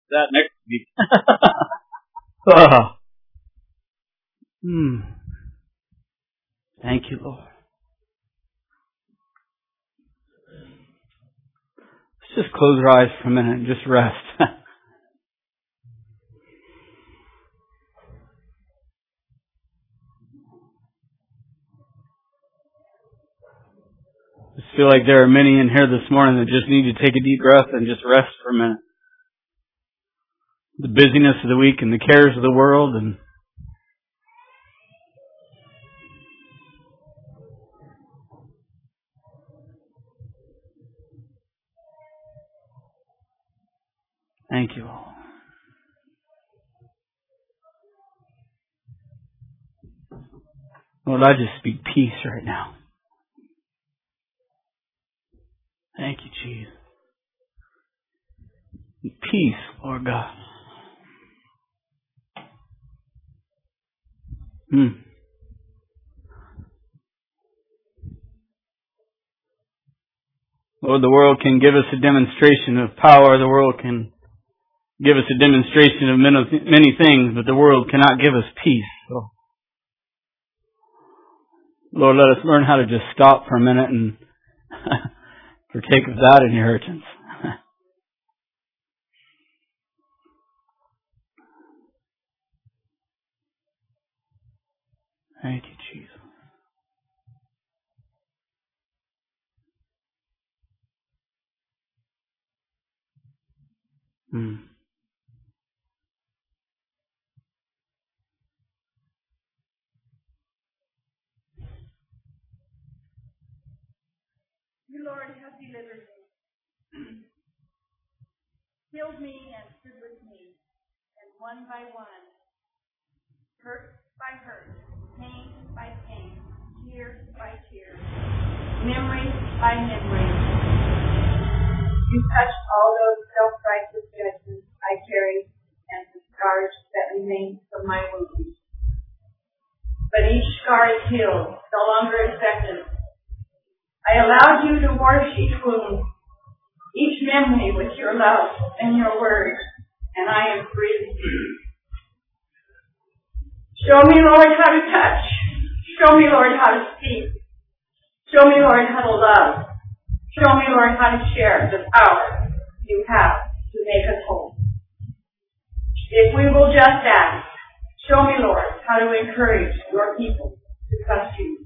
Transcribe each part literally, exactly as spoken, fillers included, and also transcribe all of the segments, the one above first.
that next week. oh. hmm. Thank you, Lord. Let's just close our eyes for a minute and just rest. I just feel like there are many in here this morning that just need to take a deep breath and just rest for a minute. The busyness of the week and the cares of the world and thank you all. Lord, I just speak peace right now. Thank you, Jesus. Peace, Lord God. Hmm. Lord, the world can give us a demonstration of power. The world can give us a demonstration of many things, but the world cannot give us peace. So, Lord, let us learn how to just stop for a minute and partake of that inheritance. Thank you, Jesus. Hmm. You, Lord, have delivered me, healed me and stood with me, and one by one, hurt by hurt, pain by pain, tear by tear, memory by memory. You touched all those self-righteous judgments I carried and the scars that remained from my wounds. But each scar is healed, no longer infected. I allowed you to wash each wound, each memory with your love and your word, and I am free. Show me, Lord, how to touch. Show me, Lord, how to speak. Show me, Lord, how to love. Show me, Lord, how to share the power you have to make us whole. If we will just ask, show me, Lord, how to encourage your people to trust you.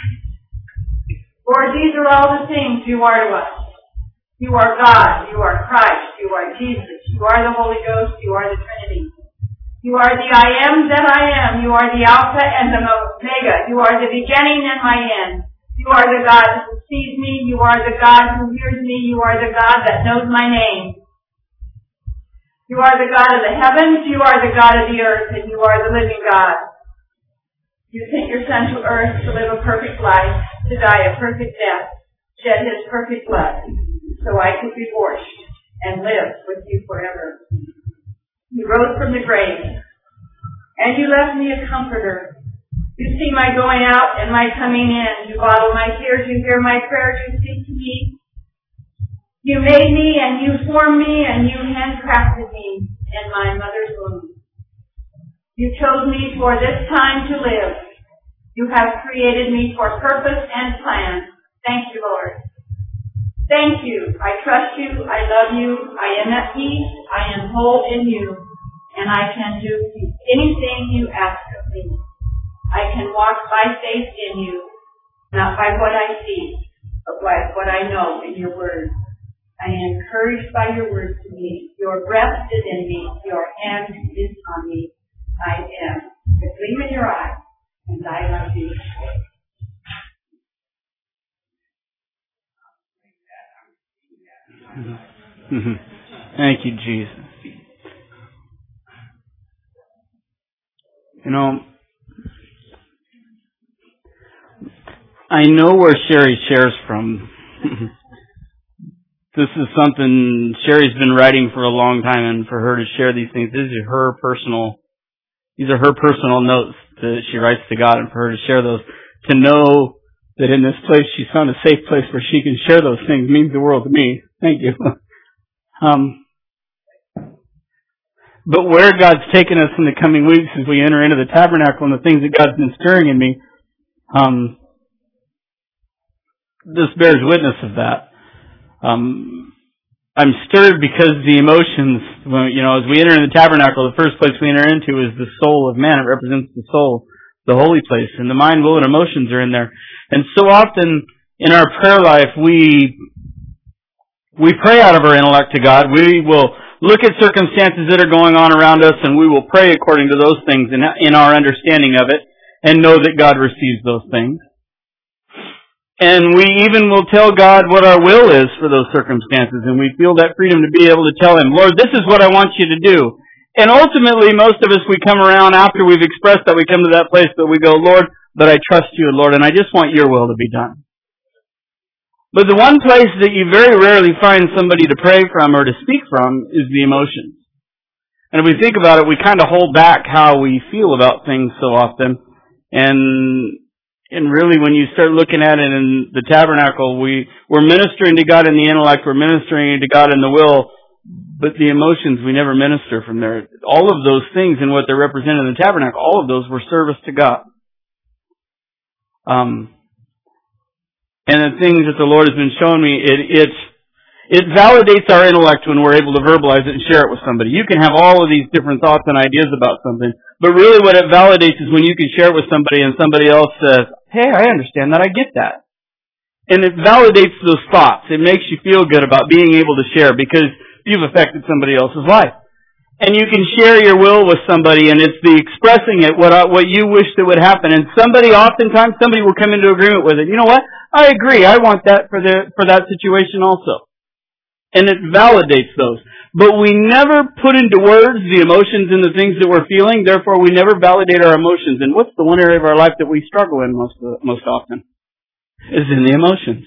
Lord, these are all the things you are to us. You are God, you are Christ, you are Jesus, you are the Holy Ghost, you are the Trinity. You are the I am that I am, you are the Alpha and the Omega, you are the beginning and my end. You are the God who sees me, you are the God who hears me, you are the God that knows my name. You are the God of the heavens, you are the God of the earth, and you are the living God. You sent your Son to earth to live a perfect life, to die a perfect death, shed his perfect blood, so I could be washed and live with you forever. You rose from the grave, and you left me a comforter. You see my going out and my coming in. You bottle my tears, you hear my prayers, you speak to me. You made me and you formed me and you handcrafted me in my mother's womb. You chose me for this time to live. You have created me for purpose and plan. Thank you, Lord. Thank you. I trust you. I love you. I am at peace. I am whole in you. And I can do anything you ask of me. I can walk by faith in you, not by what I see, but by what I know in your word. I am encouraged by your word to me. Your breath is in me. Your hand is on me. I am the gleam in your eye, and I love you. Mm-hmm. Thank you, Jesus. You know, I know where Sherry shares from. This is something Sherry's been writing for a long time, and for her to share these things, these are her personal, these are her personal notes that she writes to God, and for her to share those, to know that in this place she's found a safe place where she can share those things means the world to me. Thank you. Um, But where God's taken us in the coming weeks as we enter into the tabernacle and the things that God's been stirring in me, um, this bears witness of that. Um, I'm stirred because the emotions, you know, as we enter in the tabernacle, the first place we enter into is the soul of man. It represents the soul, the holy place, and the mind, will, and emotions are in there. And so often in our prayer life, we we pray out of our intellect to God. We will look at circumstances that are going on around us, and we will pray according to those things in, in our understanding of it, and know that God receives those things. And we even will tell God what our will is for those circumstances, and we feel that freedom to be able to tell Him, Lord, this is what I want you to do. And ultimately, most of us, we come around after we've expressed that, we come to that place that we go, Lord, but I trust you, Lord, and I just want your will to be done. But the one place that you very rarely find somebody to pray from or to speak from is the emotions. And if we think about it, we kind of hold back how we feel about things so often. And and really, when you start looking at it in the tabernacle, we, we're ministering to God in the intellect, we're ministering to God in the will, but the emotions we never minister from there. All of those things and what they're represented in the tabernacle, all of those were service to God. Um, and the things that the Lord has been showing me, it it it validates our intellect when we're able to verbalize it and share it with somebody. You can have all of these different thoughts and ideas about something, but really what it validates is when you can share it with somebody and somebody else says, hey, I understand that, I get that. And it validates those thoughts. It makes you feel good about being able to share because you've affected somebody else's life. And you can share your will with somebody, and it's the expressing it, what what you wish that would happen. And somebody, oftentimes, somebody will come into agreement with it. You know what? I agree. I want that for the for that situation also. And it validates those. But we never put into words the emotions and the things that we're feeling. Therefore, we never validate our emotions. And what's the one area of our life that we struggle in most most often? Is in the emotions.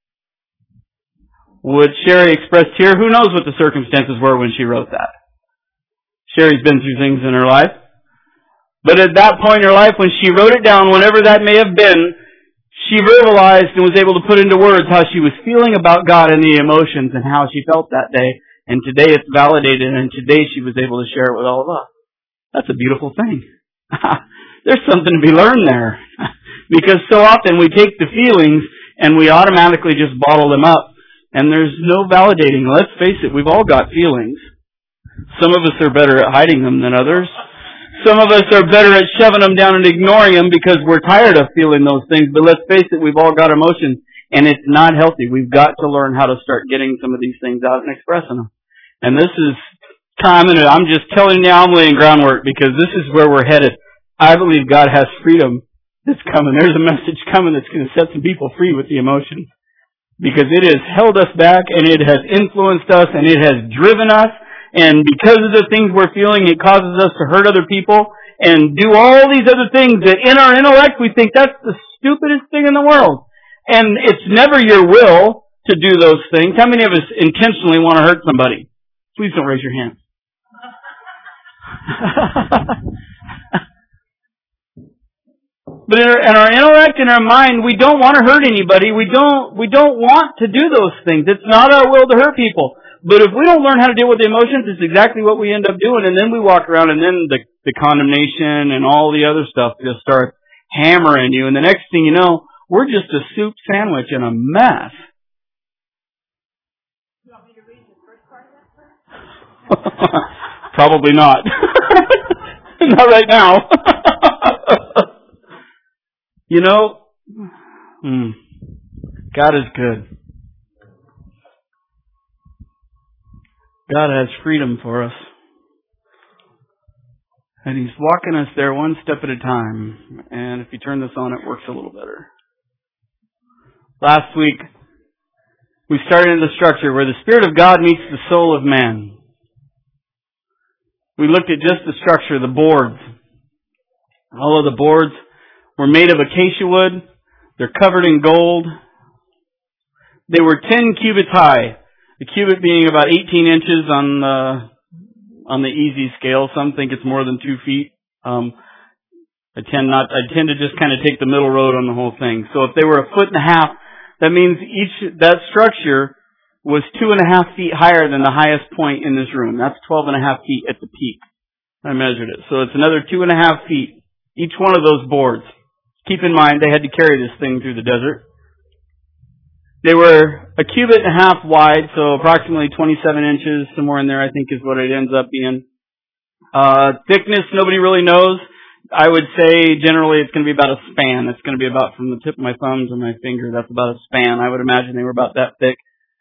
What Sherry expressed here, who knows what the circumstances were when she wrote that? Sherry's been through things in her life. But at that point in her life, when she wrote it down, whenever that may have been, she verbalized and was able to put into words how she was feeling about God and the emotions and how she felt that day. And today it's validated, and today she was able to share it with all of us. That's a beautiful thing. There's something to be learned there. Because so often we take the feelings and we automatically just bottle them up. And there's no validating. Let's face it, we've all got feelings. Some of us are better at hiding them than others. Some of us are better at shoving them down and ignoring them because we're tired of feeling those things. But let's face it, we've all got emotions, and it's not healthy. We've got to learn how to start getting some of these things out and expressing them. And this is time, and I'm just telling you, I'm laying groundwork because this is where we're headed. I believe God has freedom that's coming. There's a message coming that's going to set some people free with the emotions. Because it has held us back, and it has influenced us, and it has driven us. And because of the things we're feeling, it causes us to hurt other people and do all these other things that in our intellect we think that's the stupidest thing in the world. And it's never your will to do those things. How many of us intentionally want to hurt somebody? Please don't raise your hand. But in our, in our intellect, in our mind, we don't want to hurt anybody. We don't, we don't want to do those things. It's not our will to hurt people. But if we don't learn how to deal with the emotions, it's exactly what we end up doing. And then we walk around and then the, the condemnation and all the other stuff just start hammering you. And the next thing you know, we're just a soup sandwich and a mess. You want me to read the first part of that verse? Probably not. Not right now. You know, hmm, God is good. God has freedom for us. And He's walking us there one step at a time. And if you turn this on, it works a little better. Last week, we started in the structure where the Spirit of God meets the soul of man. We looked at just the structure, the boards. All of the boards were made of acacia wood. They're covered in gold. They were ten cubits high. The cubit being about eighteen inches on the on the easy scale. Some think it's more than two feet. Um, I tend not. I tend to just kind of take the middle road on the whole thing. So if they were a foot and a half, that means each that structure was two and a half feet higher than the highest point in this room. That's twelve and a half feet at the peak. I measured it. So it's another two and a half feet, each one of those boards. Keep in mind, they had to carry this thing through the desert. They were a cubit and a half wide, so approximately twenty-seven inches, somewhere in there I think is what it ends up being. Uh, thickness, nobody really knows. I would say generally it's going to be about a span. It's going to be about from the tip of my thumb to my finger. That's about a span. I would imagine they were about that thick.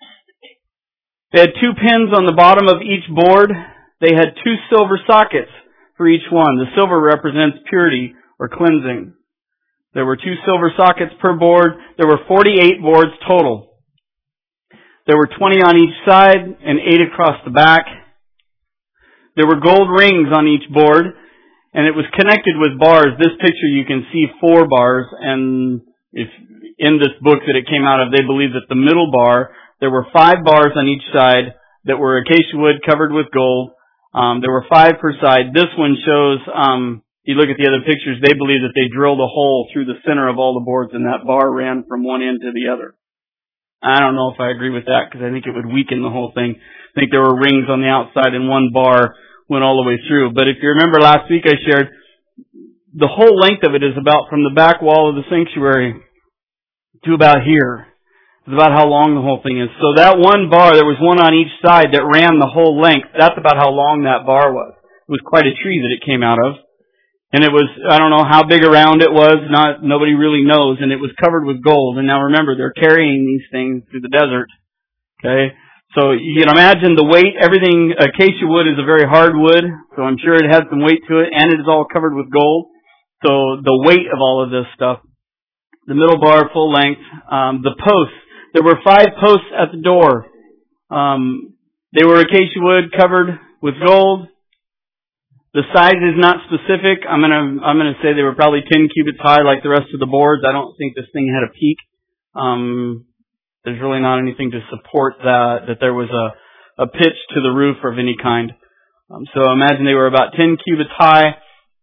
They had two pins on the bottom of each board. They had two silver sockets for each one. The silver represents purity or cleansing. There were two silver sockets per board. There were forty-eight boards total. There were twenty on each side and eight across the back. There were gold rings on each board, and it was connected with bars. This picture you can see four bars, and if in this book that it came out of, they believe that the middle bar, there were five bars on each side that were acacia wood covered with gold. Um, there were five per side. This one shows, um, you look at the other pictures, they believe that they drilled a hole through the center of all the boards and that bar ran from one end to the other. I don't know if I agree with that because I think it would weaken the whole thing. I think there were rings on the outside and one bar went all the way through. But if you remember last week I shared, the whole length of it is about from the back wall of the sanctuary to about here. It's about how long the whole thing is. So that one bar, there was one on each side that ran the whole length. That's about how long that bar was. It was quite a tree that it came out of. And it was, I don't know how big around it was, not, nobody really knows, and it was covered with gold. And now remember, they're carrying these things through the desert. Okay? So you can imagine the weight, everything, acacia wood is a very hard wood, so I'm sure it has some weight to it, and it is all covered with gold. So the weight of all of this stuff. The middle bar, full length, um, the posts. There were five posts at the door. Um, they were acacia wood covered with gold. The size is not specific. I'm gonna, I'm gonna say they were probably ten cubits high like the rest of the boards. I don't think this thing had a peak. Um, there's really not anything to support that, that there was a, a pitch to the roof of any kind. Um, so imagine they were about ten cubits high.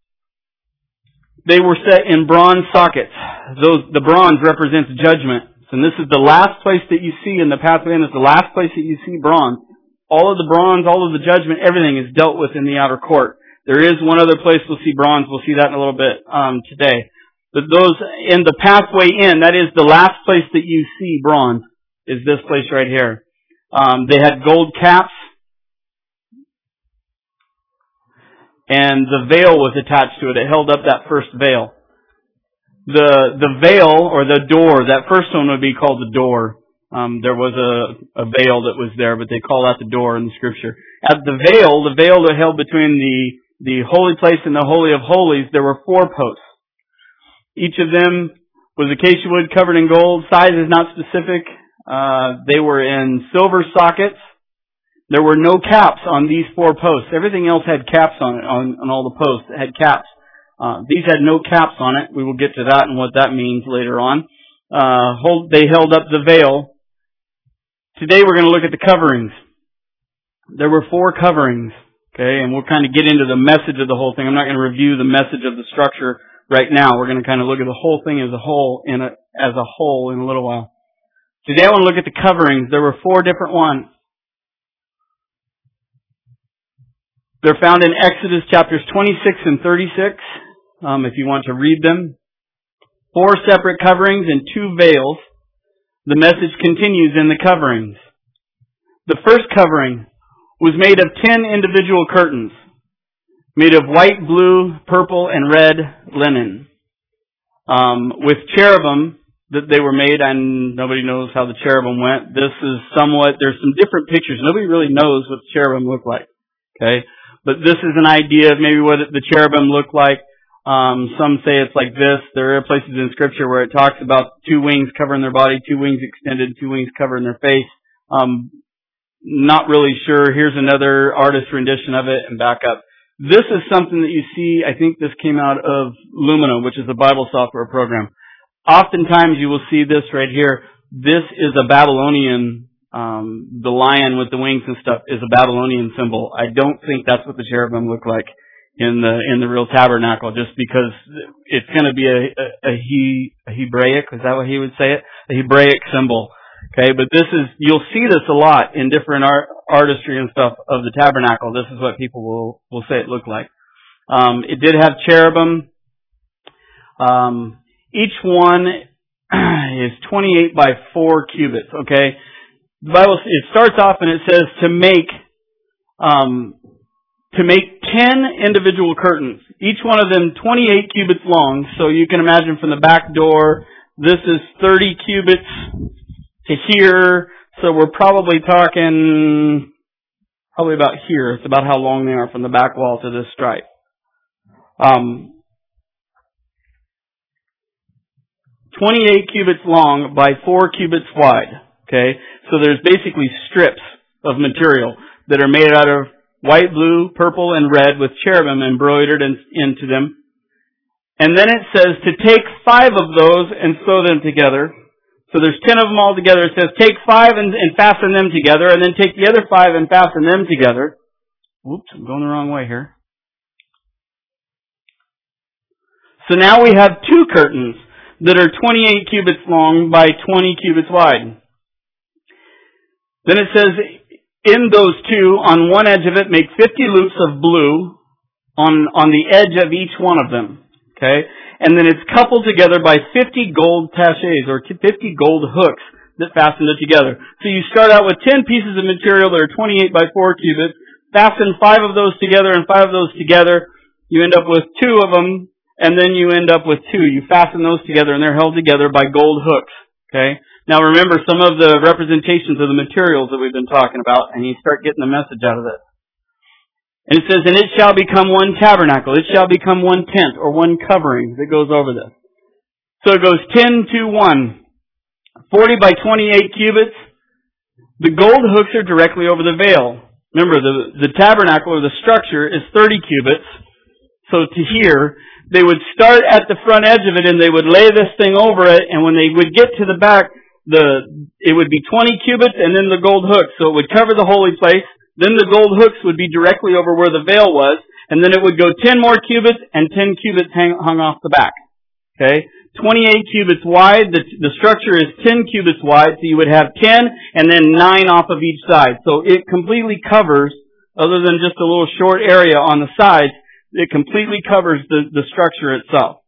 They were set in bronze sockets. Those, the bronze represents judgment. And this is the last place that you see in the pathway, and it's the last place that you see bronze. All of the bronze, all of the judgment, everything is dealt with in the outer court. There is one other place we'll see bronze. We'll see that in a little bit um, today. But those in the pathway in, that is the last place that you see bronze, is this place right here. Um, they had gold caps, and the veil was attached to it. It held up that first veil. The the veil, or the door, that first one would be called the door. Um, there was a, a veil that was there, but they call that the door in the scripture. At the veil, the veil that held between the, the holy place and the holy of holies, there were four posts. Each of them was acacia wood covered in gold. Size is not specific. Uh, they were in silver sockets. There were no caps on these four posts. Everything else had caps on it, on, on all the posts. It had caps. Uh, these had no caps on it. We will get to that and what that means later on. Uh, hold, they held up the veil. Today we're going to look at the coverings. There were four coverings, okay, and we'll kind of get into the message of the whole thing. I'm not going to review the message of the structure right now. We're going to kind of look at the whole thing as a whole in a, as a whole in a little while. Today I want to look at the coverings. There were four different ones. They're found in Exodus chapters twenty-six and thirty-six. Um, if you want to read them. Four separate coverings and two veils. The message continues in the coverings. The first covering was made of ten individual curtains, made of white, blue, purple, and red linen, um, with cherubim that they were made, and nobody knows how the cherubim went. This is somewhat, there's some different pictures. Nobody really knows what the cherubim look like. Okay? But this is an idea of maybe what the cherubim look like. Um, some say it's like this. There are places in Scripture where it talks about two wings covering their body, two wings extended, two wings covering their face. Um, not really sure. Here's another artist rendition of it, and back up. This is something that you see, I think this came out of Lumina, which is a Bible software program. Oftentimes you will see this right here. This is a Babylonian, um, the lion with the wings and stuff is a Babylonian symbol. I don't think that's what the cherubim look like in the in the real tabernacle, just because it's going to be a, a, a, he, a Hebraic, is that what he would say it? A Hebraic symbol. Okay, but this is, you'll see this a lot in different art, artistry and stuff of the tabernacle. This is what people will, will say it looked like. Um, it did have cherubim. Um, each one is twenty-eight by four cubits, okay? The Bible, it starts off and it says to make, um, to make ten individual curtains. Each one of them twenty-eight cubits long, so you can imagine from the back door, this is thirty cubits to here, so we're probably talking, probably about here. It's about how long they are from the back wall to this stripe. Um, twenty-eight cubits long by four cubits wide. Okay, so there's basically strips of material that are made out of white, blue, purple, and red with cherubim embroidered in, into them. And then it says to take five of those and sew them together. So there's ten of them all together. It says take five and, and fasten them together, and then take the other five and fasten them together. Whoops, I'm going the wrong way here. So now we have two curtains that are twenty-eight cubits long by twenty cubits wide. Then it says, in those two, on one edge of it, make fifty loops of blue on, on the edge of each one of them. Okay? And then it's coupled together by fifty gold taches, or fifty gold hooks that fasten it together. So you start out with ten pieces of material that are twenty-eight by four cubits, fasten five of those together and five of those together. You end up with two of them, and then you end up with two. You fasten those together, and they're held together by gold hooks. Okay? Now remember some of the representations of the materials that we've been talking about, and you start getting the message out of this. And it says, and it shall become one tabernacle. It shall become one tent, or one covering that goes over this. So it goes ten to one. forty by twenty-eight cubits. The gold hooks are directly over the veil. Remember, the, the tabernacle, or the structure, is thirty cubits. So to here, they would start at the front edge of it, and they would lay this thing over it, and when they would get to the back, the it would be twenty cubits, and then the gold hooks. So it would cover the holy place. Then the gold hooks would be directly over where the veil was, and then it would go ten more cubits, and ten cubits hang, hung off the back. Okay? twenty-eight cubits wide. The, the structure is ten cubits wide, so you would have ten, and then nine off of each side. So it completely covers, other than just a little short area on the sides, it completely covers the, the structure itself.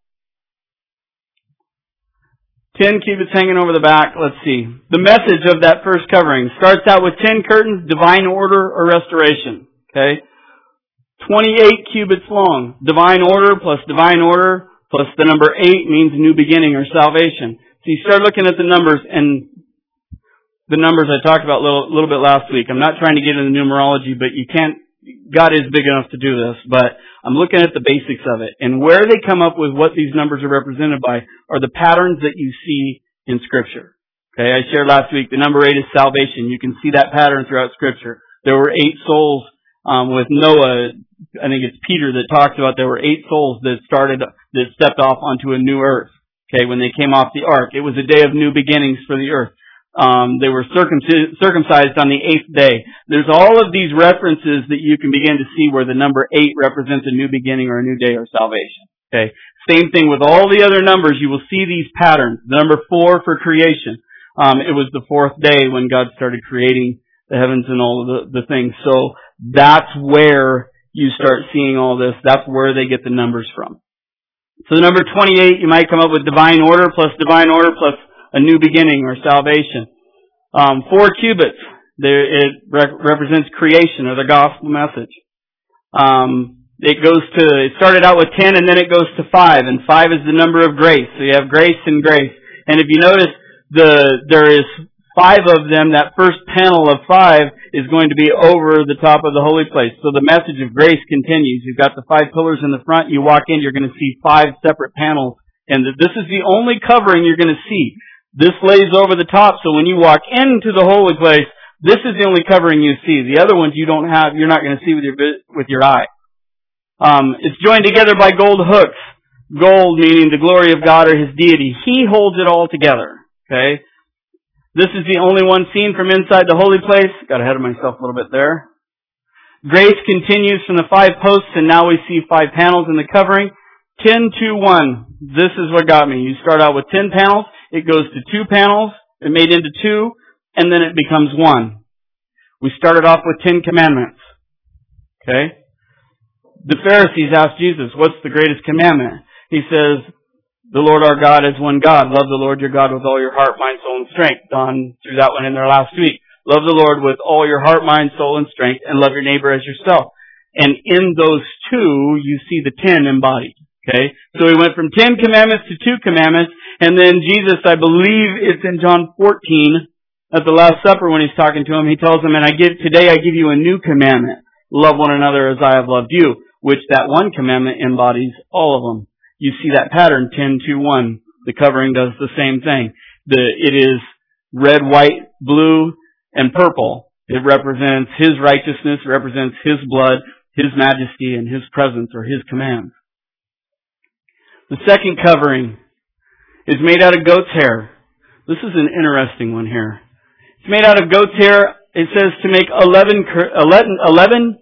Ten cubits hanging over the back. Let's see. The message of that first covering starts out with ten curtains, divine order or restoration. Okay? twenty-eight cubits long. Divine order plus divine order plus the number eight means new beginning or salvation. So you start looking at the numbers, and the numbers I talked about a little, little bit last week. I'm not trying to get into numerology, but you can't, God is big enough to do this, but I'm looking at the basics of it. And where they come up with what these numbers are represented by are the patterns that you see in Scripture. Okay, I shared last week, the number eight is salvation. You can see that pattern throughout Scripture. There were eight souls um, with Noah. I think it's Peter that talks about there were eight souls that started, that stepped off onto a new earth. Okay, when they came off the ark. It was a day of new beginnings for the earth. Um, they were circumcised on the eighth day. There's all of these references that you can begin to see where the number eight represents a new beginning or a new day or salvation. Okay. Same thing with all the other numbers. You will see these patterns. The number four for creation. Um, it was the fourth day when God started creating the heavens and all of the, the things. So that's where you start seeing all this. That's where they get the numbers from. So the number twenty-eight, you might come up with divine order plus divine order plus a new beginning or salvation. Um, four cubits, there, it re- represents creation or the gospel message. Um, it goes to, it started out with ten and then it goes to five, and five is the number of grace. So you have grace and grace. And if you notice, the there is five of them. That first panel of five is going to be over the top of the holy place. So the message of grace continues. You've got the five pillars in the front. You walk in, you're going to see five separate panels, and this is the only covering you're going to see. This lays over the top, so when you walk into the holy place, this is the only covering you see. The other ones you don't have, you're not going to see with your with your eye. Um, it's joined together by gold hooks. Gold meaning the glory of God or His deity. He holds it all together. Okay? This is the only one seen from inside the holy place. Got ahead of myself a little bit there. Grace continues from the five posts, and now we see five panels in the covering. Ten to one. This is what got me. You start out with ten panels. It goes to two panels. It made into two. and then it becomes one. We started off with Ten Commandments. Okay? The Pharisees asked Jesus, what's the greatest commandment? He says, the Lord our God is one God. Love the Lord your God with all your heart, mind, soul, and strength. Don threw that one in there last week. Love the Lord with all your heart, mind, soul, and strength, and love your neighbor as yourself. And in those two, you see the ten embodied. Okay? So we went from ten commandments to two commandments, and then Jesus, I believe it's in John fourteen, at the Last Supper when he's talking to him, he tells them, and I give, today I give you a new commandment. Love one another as I have loved you, which that one commandment embodies all of them. You see that pattern, ten, two, one. The covering does the same thing. The, it is red, white, blue, and purple. It represents His righteousness, represents His blood, His majesty, and His presence, or His commands. The second covering is made out of goat's hair. This is an interesting one here. It's made out of goat's hair. It says to make eleven, eleven, eleven,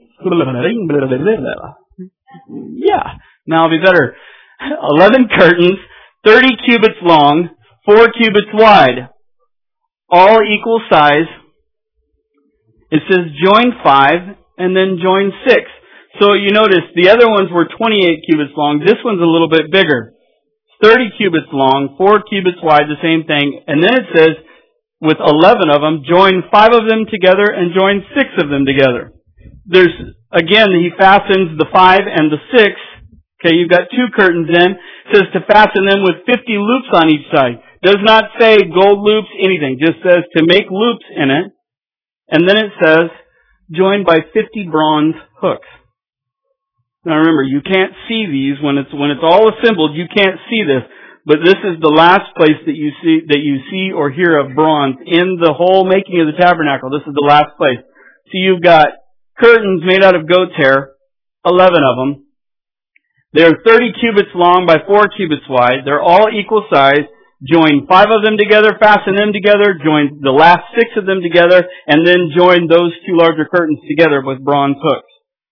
yeah, now it'll be better. eleven curtains, thirty cubits long, four cubits wide, all equal size. It says join five and then join six. So you notice the other ones were twenty-eight cubits long. This one's a little bit bigger. thirty cubits long, four cubits wide, the same thing. And then it says, with eleven of them, join five of them together and join six of them together. There's, again, he fastens the five and the six. Okay, you've got two curtains in. It says to fasten them with fifty loops on each side. Does not say gold loops, anything. Just says to make loops in it. And then it says, joined by fifty bronze hooks. Now remember, you can't see these when it's when it's all assembled. You can't see this, but this is the last place that you see that you see or hear of bronze in the whole making of the tabernacle. This is the last place. So you've got curtains made out of goat's hair, eleven of them. They're thirty cubits long by four cubits wide. They're all equal size. Join five of them together, fasten them together, join the last six of them together, and then join those two larger curtains together with bronze hooks.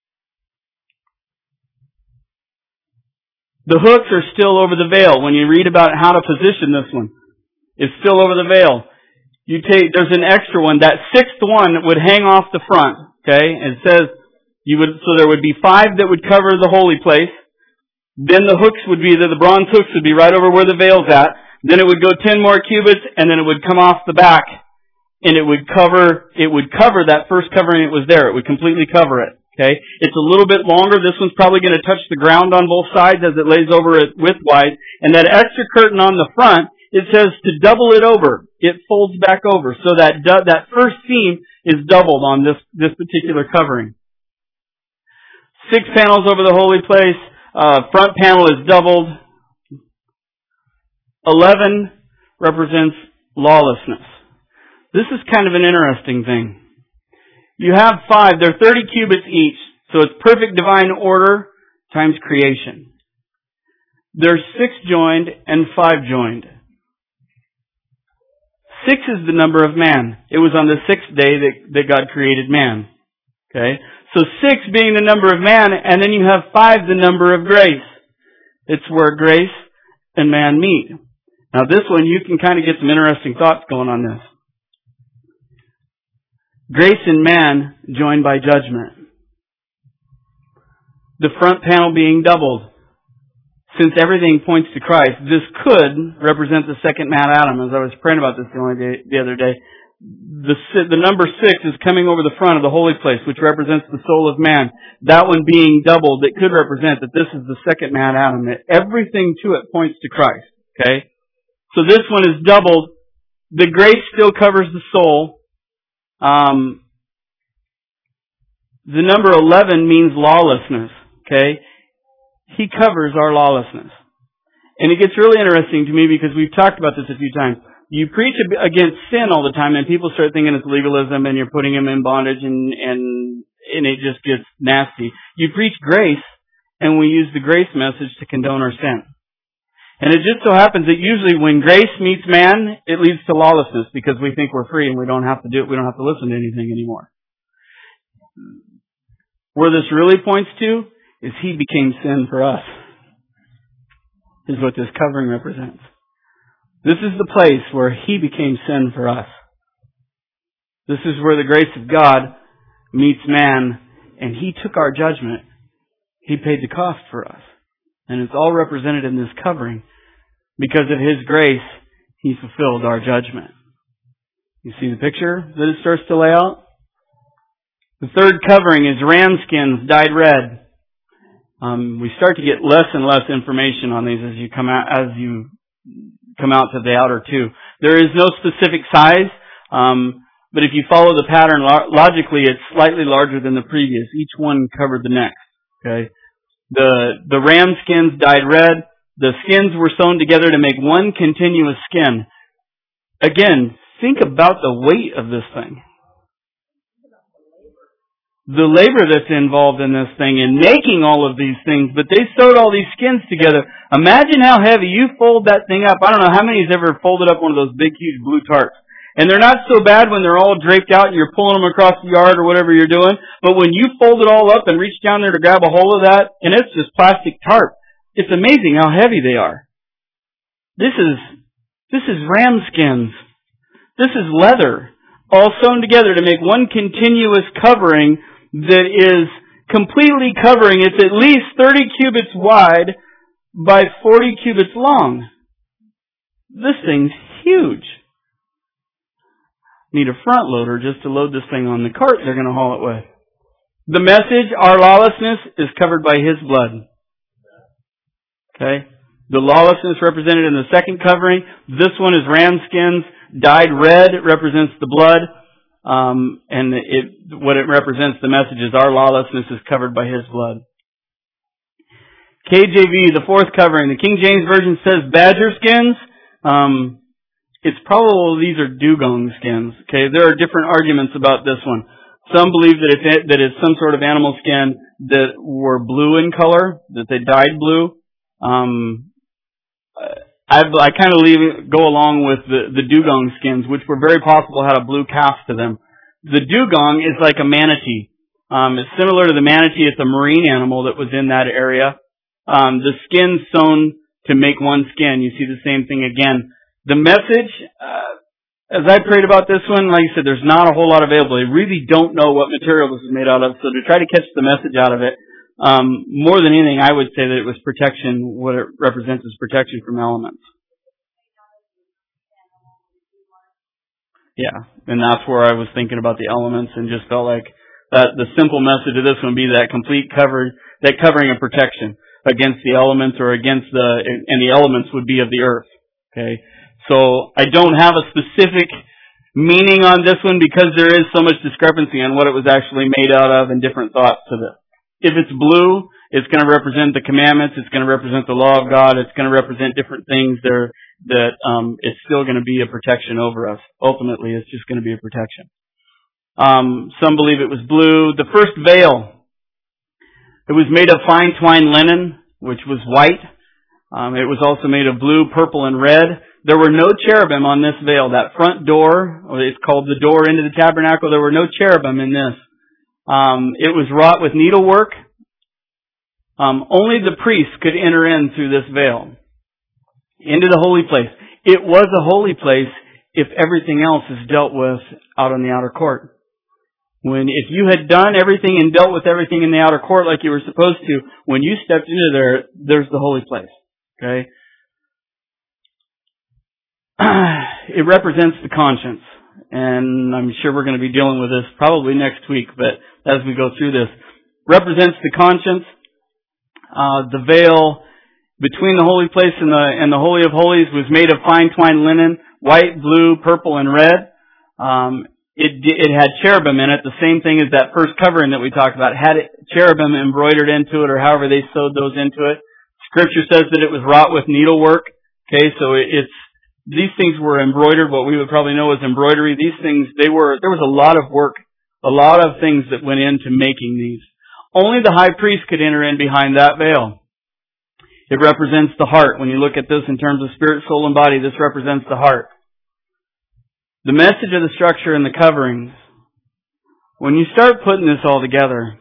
The hooks are still over the veil. When you read about how to position this one, it's still over the veil. You take, there's an extra one. That sixth one would hang off the front. Okay? And it says, you would, so there would be five that would cover the holy place. Then the hooks would be, the, the bronze hooks would be right over where the veil's at. Then it would go ten more cubits, and then it would come off the back, and it would cover, it would cover that first covering that was there. It would completely cover it. Okay? It's a little bit longer. This one's probably going to touch the ground on both sides as it lays over it widthwise. And that extra curtain on the front, it says to double it over. It folds back over. So that that first seam is doubled on this, this particular covering. Six panels over the holy place. Uh, front panel is doubled. Eleven represents lawlessness. This is kind of an interesting thing. You have five, they're thirty cubits each, so it's perfect divine order times creation. There's six joined and five joined. Six is the number of man. It was on the sixth day that, that God created man. Okay? So six being the number of man, and then you have five, the number of grace. It's where grace and man meet. Now this one, you can kind of get some interesting thoughts going on this. Grace and man joined by judgment. The front panel being doubled. Since everything points to Christ, this could represent the second man Adam. As I was praying about this the, only day, the other day, the, the number six is coming over the front of the holy place, which represents the soul of man. That one being doubled, it could represent that this is the second man Adam. That everything to it points to Christ. Okay? So this one is doubled. The grace still covers the soul. Um, the number eleven means lawlessness. Okay? He covers our lawlessness. And it gets really interesting to me because we've talked about this a few times. You preach against sin all the time and people start thinking it's legalism and you're putting them in bondage and, and, and it just gets nasty. You preach grace and we use the grace message to condone our sin. And it just so happens that usually when grace meets man, it leads to lawlessness because we think we're free and we don't have to do it. We don't have to listen to anything anymore. Where this really points to is He became sin for us. Is what this covering represents. This is the place where He became sin for us. This is where the grace of God meets man, and He took our judgment. He paid the cost for us. And it's all represented in this covering. Because of His grace, He fulfilled our judgment. You see the picture that it starts to lay out? The third covering is ram skins dyed red. Um, we start to get less and less information on these as you come out as you come out to the outer two. There is no specific size. Um, But if you follow the pattern logically, it's slightly larger than the previous. Each one covered the next. Okay. The the ram skins dyed red. The skins were sewn together to make one continuous skin. Again, think about the weight of this thing. The labor that's involved in this thing in making all of these things, but they sewed all these skins together. Imagine how heavy. You fold that thing up. I don't know how many's ever folded up one of those big, huge blue tarps. And they're not so bad when they're all draped out and you're pulling them across the yard or whatever you're doing. But when you fold it all up and reach down there to grab a hold of that, and it's just plastic tarp, it's amazing how heavy they are. This is, this is ram skins. This is leather, all sewn together to make one continuous covering that is completely covering. It's at least thirty cubits wide by forty cubits long. This thing's huge. Need a front loader just to load this thing on the cart they're going to haul it with. The message, our lawlessness, is covered by His blood. Okay? The lawlessness represented in the second covering. This one is ram skins dyed red. It represents the blood. Um, and it, what it represents, the message is our lawlessness is covered by His blood. K J V, the fourth covering. The King James Version says badger skins. Um, It's probably these are dugong skins. Okay, there are different arguments about this one. Some believe that it's that it's some sort of animal skin that were blue in color, that they dyed blue. Um, I I kind of leave go along with the the dugong skins, which were very possible had a blue cast to them. The dugong is like a manatee. Um, it's similar to the manatee. It's a marine animal that was in that area. Um, the skin sewn to make one skin. You see the same thing again. The message, uh, as I prayed about this one, like I said, there's not a whole lot available. I really don't know what material this is made out of, so to try to catch the message out of it, um, more than anything, I would say that it was protection. What it represents is protection from elements. Yeah, and that's where I was thinking about the elements and just felt like that the simple message of this one would be that complete cover, that covering of protection against the elements or against the, and the elements would be of the earth. Okay. So I don't have a specific meaning on this one because there is so much discrepancy on what it was actually made out of and different thoughts to this. If it's blue, it's going to represent the commandments. It's going to represent the law of God. It's going to represent different things there that um, it's still going to be a protection over us. Ultimately, it's just going to be a protection. Um, some believe it was blue. The first veil, it was made of fine twined linen, which was white. Um, it was also made of blue, purple, and red. There were no cherubim on this veil. That front door, it's called the door into the tabernacle, there were no cherubim in this. Um, it was wrought with needlework. Um, only the priests could enter in through this veil into the holy place. It was a holy place if everything else is dealt with out on the outer court. When, if you had done everything and dealt with everything in the outer court like you were supposed to, when you stepped into there, there's the holy place. Okay? It represents the conscience. And I'm sure we're going to be dealing with this probably next week, but as we go through this, represents the conscience. Uh, the veil between the holy place and the, and the Holy of Holies was made of fine twined linen, white, blue, purple, and red. Um, it, it had cherubim in it, the same thing as that first covering that we talked about, had it, cherubim embroidered into it, or however they sewed those into it. Scripture says that it was wrought with needlework. Okay, so it, it's, these things were embroidered, what we would probably know as embroidery. These things, they were, there was a lot of work, a lot of things that went into making these. Only the high priest could enter in behind that veil. It represents the heart. When you look at this in terms of spirit, soul, and body, this represents the heart. The message of the structure and the coverings, when you start putting this all together,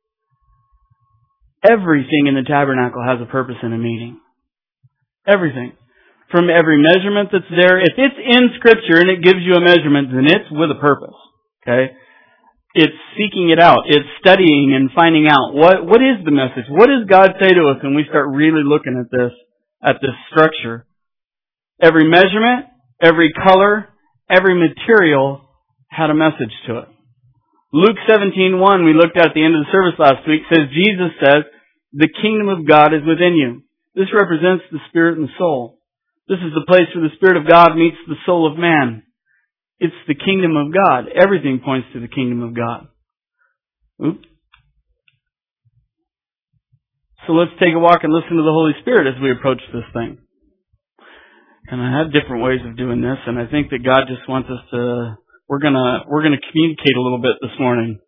everything in the tabernacle has a purpose and a meaning. Everything. From every measurement that's there, if it's in Scripture and it gives you a measurement, then it's with a purpose. Okay? It's seeking it out. It's studying and finding out what, what is the message? What does God say to us when we start really looking at this, at this structure? Every measurement, every color, every material had a message to it. Luke seventeen one, we looked at at the end of the service last week, says, Jesus says, the kingdom of God is within you. This represents the spirit and the soul. This is the place where the Spirit of God meets the soul of man. It's the kingdom of God. Everything points to the kingdom of God. Oops. So let's take a walk and listen to the Holy Spirit as we approach this thing. And I have different ways of doing this, and I think that God just wants us to, we're gonna, we're gonna communicate a little bit this morning.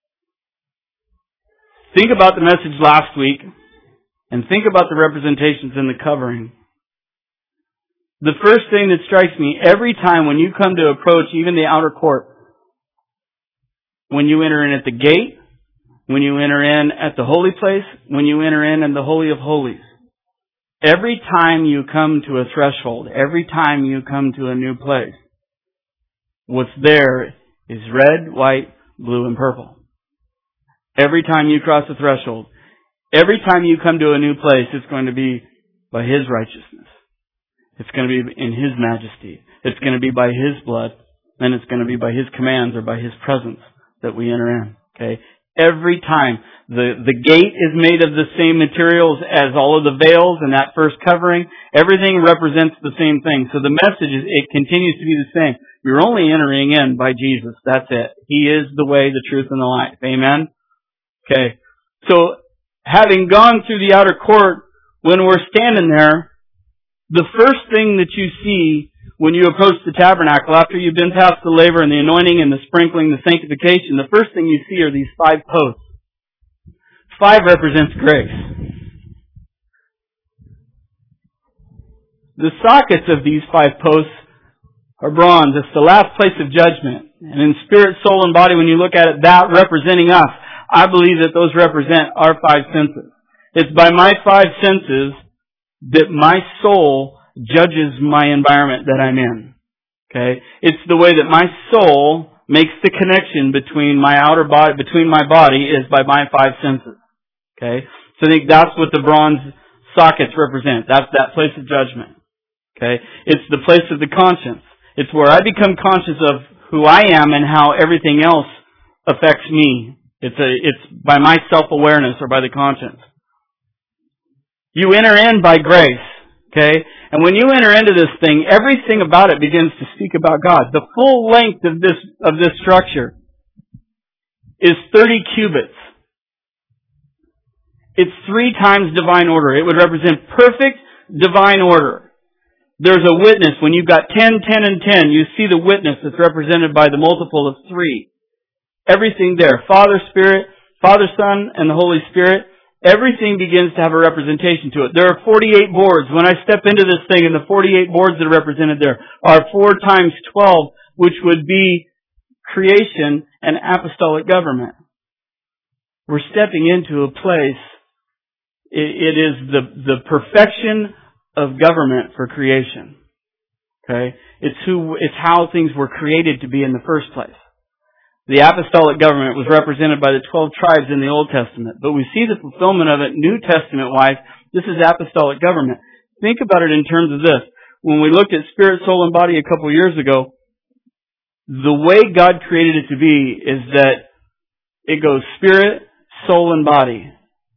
Think about the message last week, and think about the representations in the covering. The first thing that strikes me every time when you come to approach even the outer court, when you enter in at the gate, when you enter in at the holy place, when you enter in in the Holy of Holies, every time you come to a threshold, every time you come to a new place, what's there is red, white, blue, and purple. Every time you cross a threshold, every time you come to a new place, it's going to be by His righteousness. It's going to be in His majesty. It's going to be by His blood. And it's going to be by His commands or by His presence that we enter in. Okay? Every time. The, the gate is made of the same materials as all of the veils and that first covering. Everything represents the same thing. So the message is, it continues to be the same. You're only entering in by Jesus. That's it. He is the way, the truth, and the life. Amen? Okay. So, having gone through the outer court, when we're standing there, the first thing that you see when you approach the tabernacle, after you've been past the laver and the anointing and the sprinkling, the sanctification, the first thing you see are these five posts. Five represents grace. The sockets of these five posts are bronze. It's the last place of judgment. And in spirit, soul, and body, when you look at it, that representing us, I believe that those represent our five senses. It's by my five senses that my soul judges my environment that I'm in. Okay? It's the way that my soul makes the connection between my outer body, between my body, is by my five senses. Okay? So I think that's what the bronze sockets represent. That's that place of judgment. Okay? It's the place of the conscience. It's where I become conscious of who I am and how everything else affects me. It's a, it's by my self-awareness or by the conscience. You enter in by grace, okay? And when you enter into this thing, everything about it begins to speak about God. The full length of this, of this structure is thirty cubits. It's three times divine order. It would represent perfect divine order. There's a witness. When you've got ten, ten, and ten, you see the witness that's represented by the multiple of three. Everything there. Father, Spirit, Father, Son, and the Holy Spirit. Everything begins to have a representation to it. There are forty-eight boards. When I step into this thing, and the forty-eight boards that are represented there are four times twelve, which would be creation and apostolic government. We're stepping into a place, it, it is the, the perfection of government for creation. Okay? It's who, it's how things were created to be in the first place. The apostolic government was represented by the twelve tribes in the Old Testament. But we see the fulfillment of it New Testament-wise. This is apostolic government. Think about it in terms of this. When we looked at spirit, soul, and body a couple years ago, the way God created it to be is that it goes spirit, soul, and body.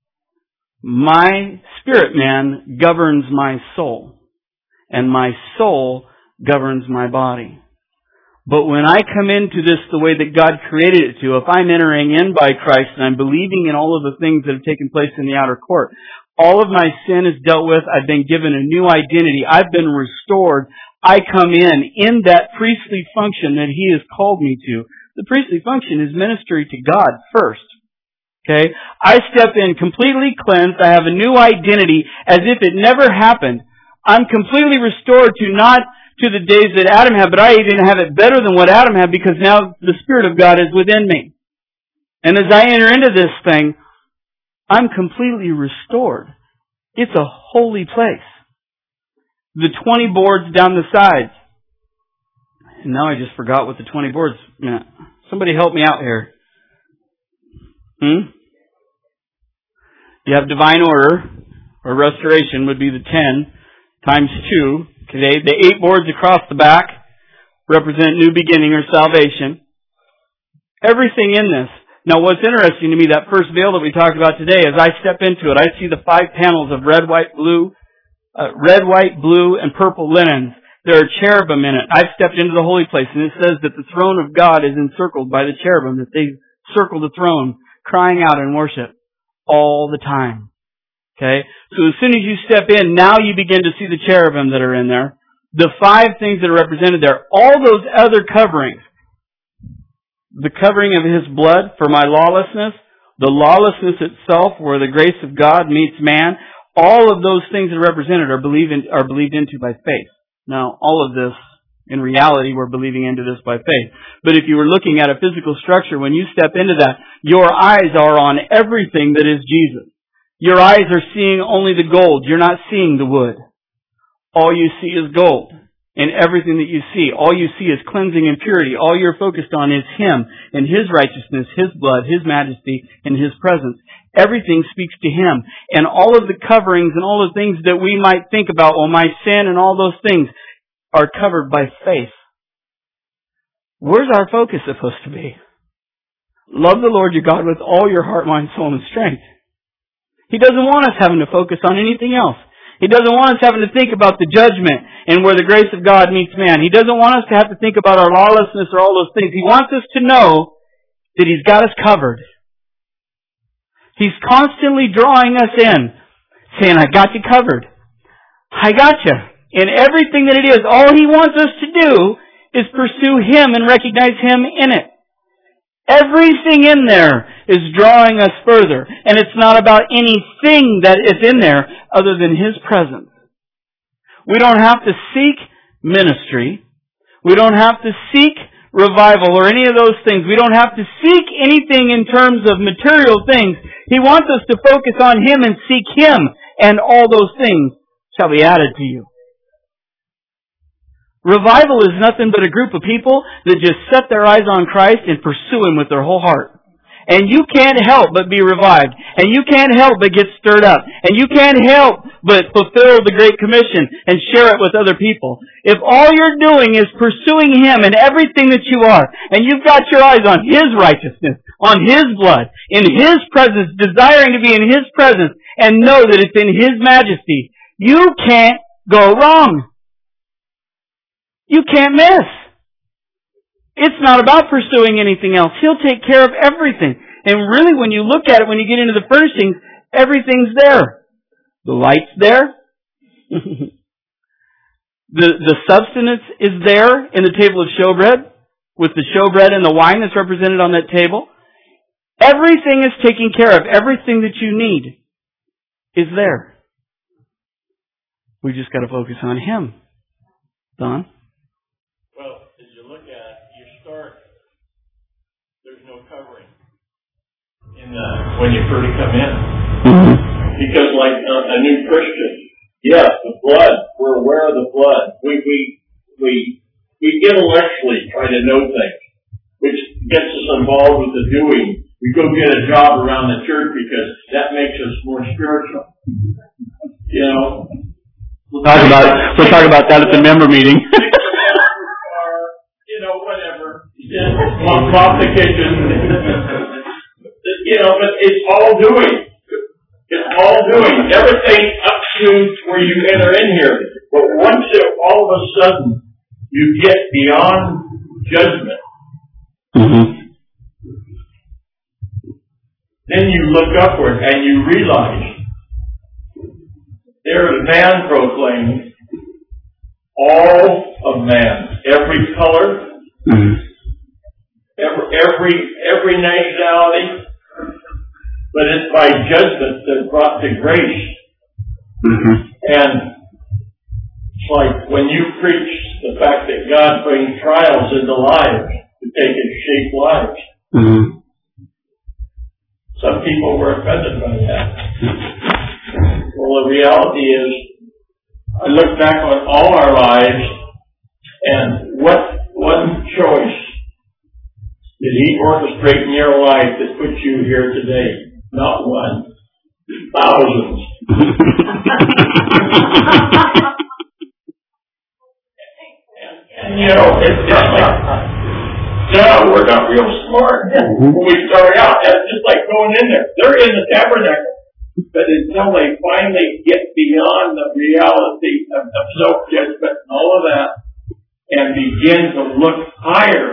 My spirit man governs my soul. And my soul governs my body. But when I come into this the way that God created it to, if I'm entering in by Christ and I'm believing in all of the things that have taken place in the outer court, all of my sin is dealt with. I've been given a new identity. I've been restored. I come in, in that priestly function that He has called me to. The priestly function is ministry to God first. Okay? I step in completely cleansed. I have a new identity as if it never happened. I'm completely restored to not to the days that Adam had, but I even have it better than what Adam had because now the Spirit of God is within me. And as I enter into this thing, I'm completely restored. It's a holy place. The twenty boards down the sides. And now I just forgot what the twenty boards meant. Somebody help me out here. Hmm? You have divine order, or restoration would be the ten times two. Okay, the eight boards across the back represent new beginning or salvation. Everything in this. Now what's interesting to me, that first veil that we talked about today, as I step into it, I see the five panels of red, white, blue, uh, red, white, blue, and purple linens. There are cherubim in it. I've stepped into the holy place, and it says that the throne of God is encircled by the cherubim, that they circle the throne, crying out in worship all the time. Okay? So as soon as you step in, now you begin to see the cherubim that are in there. The five things that are represented there. All those other coverings. The covering of His blood for my lawlessness, the lawlessness itself where the grace of God meets man, all of those things that are represented are believed in, are believed into by faith. Now, all of this, in reality, we're believing into this by faith. But if you were looking at a physical structure, when you step into that, your eyes are on everything that is Jesus. Your eyes are seeing only the gold. You're not seeing the wood. All you see is gold. And everything that you see, all you see is cleansing and purity. All you're focused on is Him and His righteousness, His blood, His majesty, and His presence. Everything speaks to Him. And all of the coverings and all the things that we might think about, well, my sin and all those things are covered by faith. Where's our focus supposed to be? Love the Lord your God with all your heart, mind, soul, and strength. He doesn't want us having to focus on anything else. He doesn't want us having to think about the judgment and where the grace of God meets man. He doesn't want us to have to think about our lawlessness or all those things. He wants us to know that He's got us covered. He's constantly drawing us in, saying, I got you covered. I got you. In everything that it is, all He wants us to do is pursue Him and recognize Him in it. Everything in there is drawing us further. And it's not about anything that is in there other than His presence. We don't have to seek ministry. We don't have to seek revival or any of those things. We don't have to seek anything in terms of material things. He wants us to focus on Him and seek Him, and all those things shall be added to you. Revival is nothing but a group of people that just set their eyes on Christ and pursue Him with their whole heart. And you can't help but be revived. And you can't help but get stirred up. And you can't help but fulfill the Great Commission and share it with other people. If all you're doing is pursuing Him in everything that you are, and you've got your eyes on His righteousness, on His blood, in His presence, desiring to be in His presence, and know that it's in His majesty, you can't go wrong. You can't miss. It's not about pursuing anything else. He'll take care of everything. And really, when you look at it, when you get into the furnishings, everything's there. The light's there. the the substance is there in the table of showbread, with the showbread and the wine that's represented on that table. Everything is taken care of. Everything that you need is there. We just got to focus on Him. Don? In the, when you first come in. Mm-hmm. Because like a, a new Christian, yes, the blood, we're aware of the blood. We, we, we, we intellectually try to know things, which gets us involved with the doing. We go get a job around the church because that makes us more spiritual. You know? We'll talk about, we'll talk about that at the member meeting. Or, you know, whatever. Pop, pop the kitchen. You know, but it's all doing. It's all doing. Everything up to where you enter in here. But once it, all of a sudden you get beyond judgment, mm-hmm. then you look upward and you realize there is man proclaimed, all of man, every color, mm-hmm. every, every every nationality. But it's by judgment that brought to grace. Mm-hmm. And it's like when you preach the fact that God brings trials into lives to take and shape lives. Mm-hmm. Some people were offended by that. Well, the reality is, I look back on all our lives, and what one choice Did He orchestrate in your life that put you here today? Not one. Thousands. and, and you know, it's just like, no, we're not real smart when we start out. It's just like going in there. They're in the tabernacle. But until they finally get beyond the reality of, of self-judgment and all of that, and begin to look higher,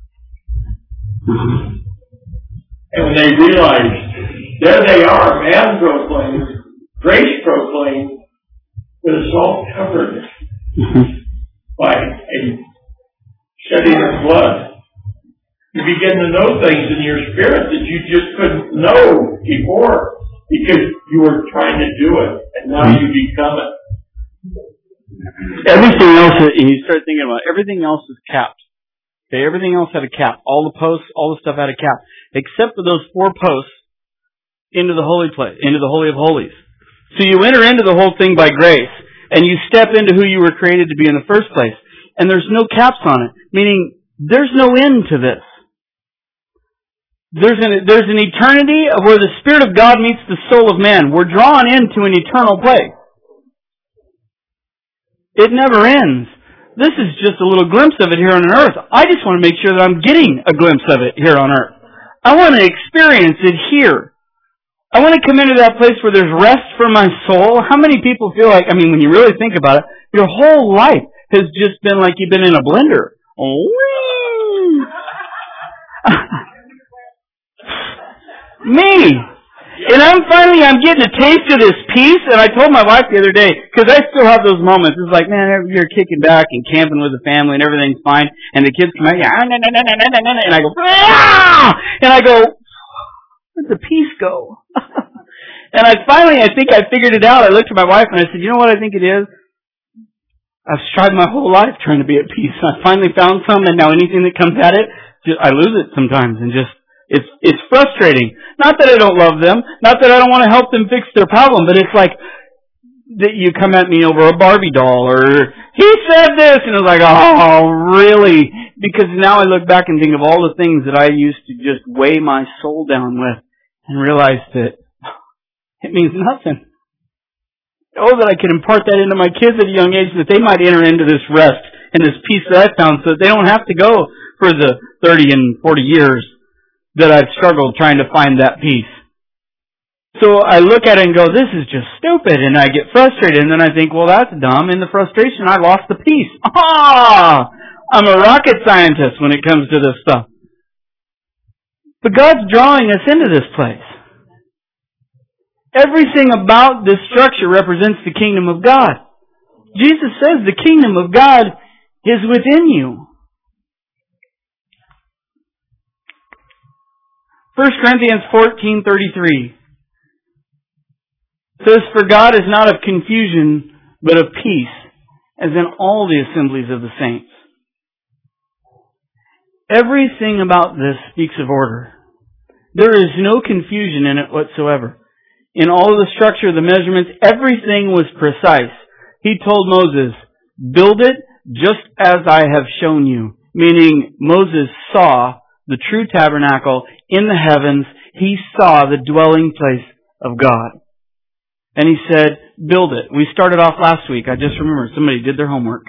and when they realize, there they are, man proclaimed, grace proclaimed, but it's all covered by a shedding of blood. You begin to know things in your spirit that you just couldn't know before because you were trying to do it, and now you become it. Everything else, you start thinking about it, everything else is capped. Okay, everything else had a cap. All the posts, all the stuff had a cap, except for those four posts into the holy place, into the Holy of Holies. So you enter into the whole thing by grace, and you step into who you were created to be in the first place. And there's no caps on it, meaning there's no end to this. There's an, there's an eternity of where the Spirit of God meets the soul of man. We're drawn into an eternal place. It never ends. This is just a little glimpse of it here on earth. I just want to make sure that I'm getting a glimpse of it here on earth. I want to experience it here. I want to come into that place where there's rest for my soul. How many people feel like, I mean, when you really think about it, your whole life has just been like you've been in a blender. Me! And I'm finally, I'm getting a taste of this peace, and I told my wife the other day, because I still have those moments, it's like, man, you're kicking back and camping with the family and everything's fine, and the kids come out, and I go, ah! And I go, where'd the peace go? And I finally, I think I figured it out. I looked at my wife and I said, you know what I think it is? I've strived my whole life trying to be at peace. I finally found some, and now anything that comes at it, just, I lose it sometimes, and just, It's it's frustrating. Not that I don't love them, not that I don't want to help them fix their problem, but it's like that you come at me over a Barbie doll, or he said this, and it's like, oh, really? Because now I look back and think of all the things that I used to just weigh my soul down with, and realize that it means nothing. Oh, that I can impart that into my kids at a young age, that they might enter into this rest and this peace that I found, so that they don't have to go for the thirty and forty years that I've struggled trying to find that peace. So I look at it and go, this is just stupid, and I get frustrated, and then I think, well, that's dumb. In the frustration, I lost the peace. Ah! I'm a rocket scientist when it comes to this stuff. But God's drawing us into this place. Everything about this structure represents the kingdom of God. Jesus says the kingdom of God is within you. First Corinthians fourteen thirty-three says, for God is not of confusion, but of peace, as in all the assemblies of the saints. Everything about this speaks of order. There is no confusion in it whatsoever. In all of the structure, the measurements, everything was precise. He told Moses, build it just as I have shown you. Meaning, Moses saw the true tabernacle in the heavens. He saw the dwelling place of God. And he said, build it. We started off last week. I just remembered somebody did their homework.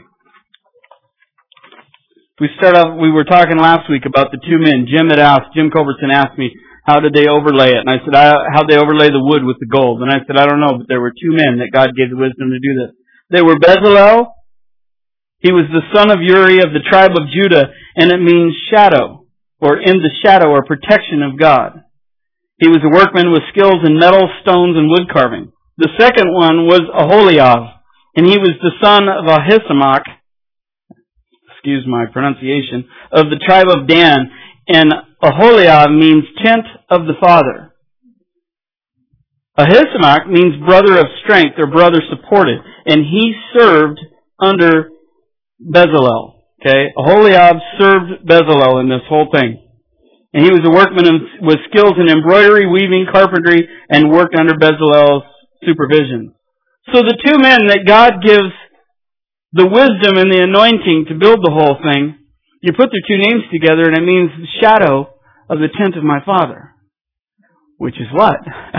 We started off, we were talking last week about the two men. Jim had asked, Jim Culbertson asked me, how did they overlay it? And I said, how'd they overlay the wood with the gold? And I said, I don't know, but there were two men that God gave the wisdom to do this. They were Bezalel. He was the son of Uri of the tribe of Judah, and it means shadow, or in the shadow or protection of God. He was a workman with skills in metal, stones, and wood carving. The second one was Aholiab, and he was the son of Ahisamach, excuse my pronunciation, of the tribe of Dan, and Aholiab means tent of the father. Ahisamach means brother of strength, or brother supported, and he served under Bezalel. Okay, Aholiab served Bezalel in this whole thing. And he was a workman with skills in embroidery, weaving, carpentry, and worked under Bezalel's supervision. So the two men that God gives the wisdom and the anointing to build the whole thing You put their two names together and it means shadow of the tent of my Father. Which is what?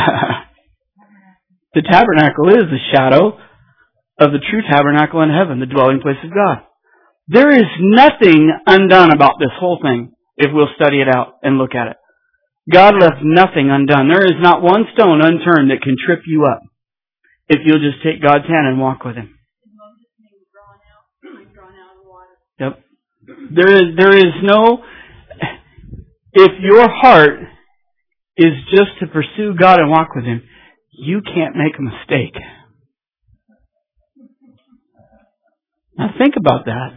The tabernacle is the shadow of the true tabernacle in heaven, the dwelling place of God. There is nothing undone about this whole thing if we'll study it out and look at it. God left nothing undone. There is not one stone unturned that can trip you up if you'll just take God's hand and walk with Him. Yep. There is, there is no... If your heart is just to pursue God and walk with Him, you can't make a mistake. Now think about that.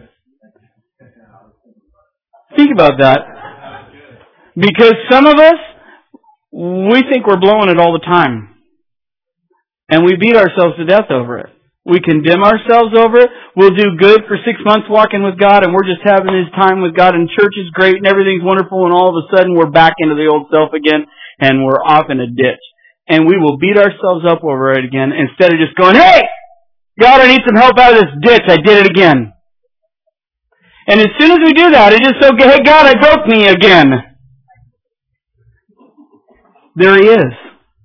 Think about that. Because some of us, we think we're blowing it all the time. And we beat ourselves to death over it. We condemn ourselves over it. We'll do good for six months walking with God and we're just having His time with God and church is great and everything's wonderful and all of a sudden we're back into the old self again and we're off in a ditch. And we will beat ourselves up over it again instead of just going, hey! God, I need some help out of this ditch. I did it again. And as soon as we do that, it just so, hey God, I broke me again. There He is.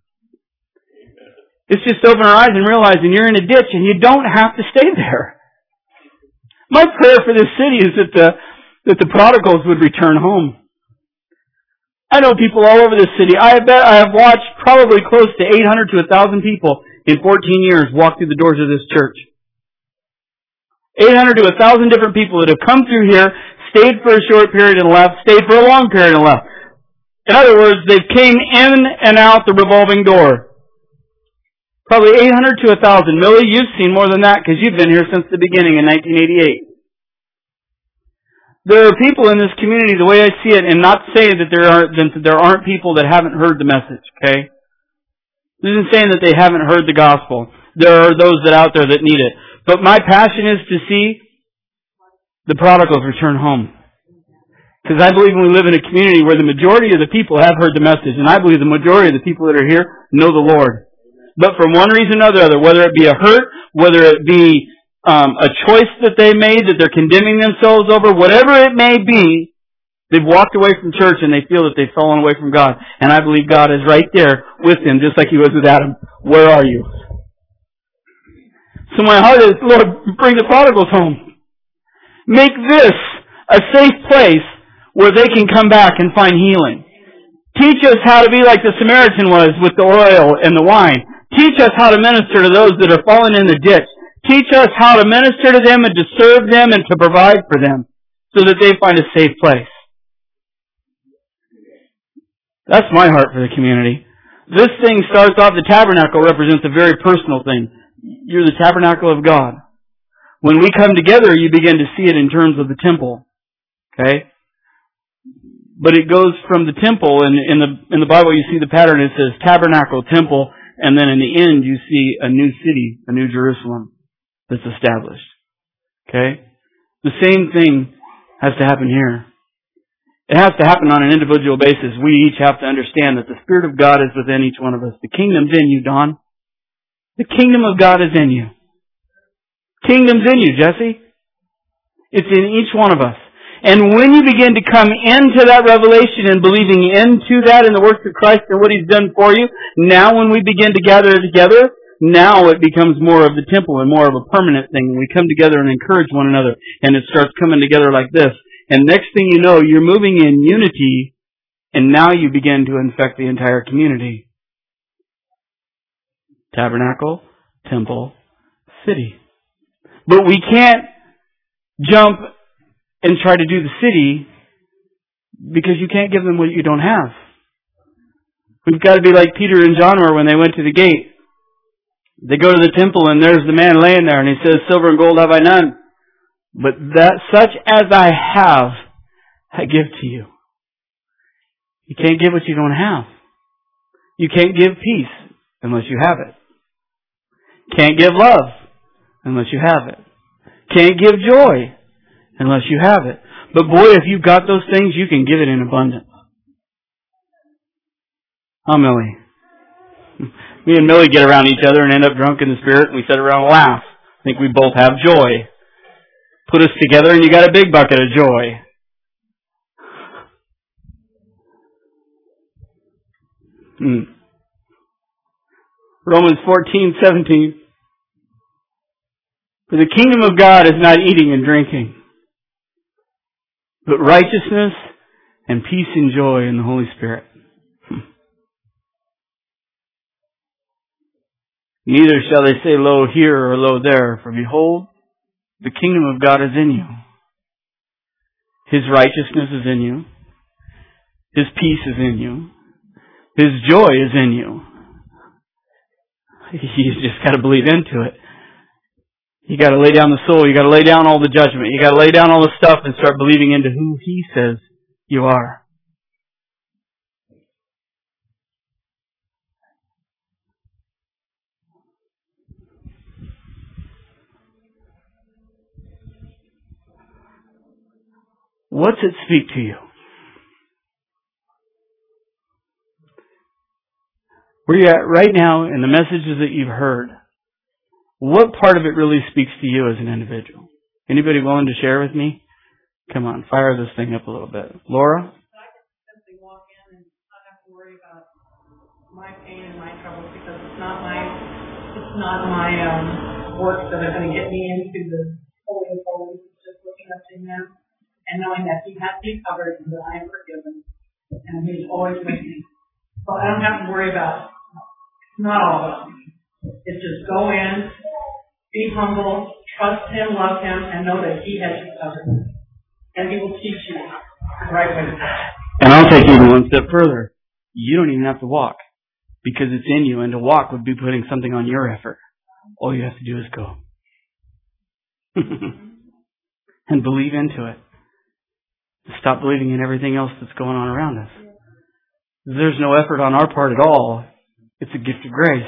It's just open our eyes and realizing you're in a ditch and you don't have to stay there. My prayer for this city is that the, that the prodigals would return home. I know people all over this city. I bet I have watched probably close to eight hundred to one thousand people in fourteen years walk through the doors of this church. eight hundred to one thousand different people that have come through here, stayed for a short period and left, stayed for a long period and left. In other words, they came in and out the revolving door. Probably eight hundred to one thousand. Millie, you've seen more than that because you've been here since the beginning in nineteen eighty-eight. There are people in this community, the way I see it, and not saying that there aren't, that there aren't people that haven't heard the message, okay? This isn't saying that they haven't heard the gospel. There are those that out there that need it. But my passion is to see the prodigals return home. Because I believe we live in a community where the majority of the people have heard the message, and I believe the majority of the people that are here know the Lord. But for one reason or another, whether it be a hurt, whether it be um, a choice that they made that they're condemning themselves over, whatever it may be, they've walked away from church and they feel that they've fallen away from God. And I believe God is right there with them, just like He was with Adam. Where are you? So my heart is, Lord, bring the prodigals home. Make this a safe place where they can come back and find healing. Teach us how to be like the Samaritan was with the oil and the wine. Teach us how to minister to those that are fallen in the ditch. Teach us how to minister to them and to serve them and to provide for them so that they find a safe place. That's my heart for the community. This thing starts off, the tabernacle represents a very personal thing. You're the tabernacle of God. When we come together, you begin to see it in terms of the temple. Okay? But it goes from the temple, and in the in the Bible you see the pattern, it says tabernacle, temple, and then in the end you see a new city, a new Jerusalem that's established. Okay? The same thing has to happen here. It has to happen on an individual basis. We each have to understand that the Spirit of God is within each one of us. The kingdom's in you, Don. The kingdom of God is in you. Kingdom's in you, Jesse. It's in each one of us. And when you begin to come into that revelation and believing into that in the works of Christ and what He's done for you, now when we begin to gather together, now it becomes more of the temple and more of a permanent thing. We come together and encourage one another, and it starts coming together like this. And next thing you know, you're moving in unity, and now you begin to infect the entire community. Tabernacle, temple, city. But we can't jump and try to do the city because you can't give them what you don't have. We've got to be like Peter and John were when they went to the gate. They go to the temple and there's the man laying there and he says, silver and gold have I none, but that such as I have, I give to you. You can't give what you don't have. You can't give peace unless you have it. Can't give love unless you have it. Can't give joy unless you have it. But boy, if you've got those things, you can give it in abundance. Huh, Millie? Me and Millie get around each other and end up drunk in the Spirit, and we sit around and laugh. I think we both have joy. Put us together and you got a big bucket of joy. Hmm. Romans fourteen seventeen. For the kingdom of God is not eating and drinking, but righteousness and peace and joy in the Holy Spirit. Neither shall they say, lo here or lo there, for behold, the kingdom of God is in you. His righteousness is in you. His peace is in you. His joy is in you. You just got to believe into it. You got to lay down the soul. You got to lay down all the judgment. You got to lay down all the stuff and start believing into who He says you are. What's it speak to you? Where you're at right now in the messages that you've heard, what part of it really speaks to you as an individual? Anybody willing to share with me? Come on, fire this thing up a little bit. Laura? I can simply walk in and not have to worry about my pain and my troubles because it's not my it's not my um, works that are going to get me into the holy of holies. It's just looking up to Him and knowing that He has me covered and that I am forgiven and He's always with me. So I don't have to worry about it. It's not all about me. It's just go in, be humble, trust Him, love Him, and know that He has you covered. And He will teach you the right way to go. And I'll take even one step further. You don't even have to walk because it's in you, and to walk would be putting something on your effort. All you have to do is go. And believe into it. Stop believing in everything else that's going on around us. There's no effort on our part at all. It's a gift of grace.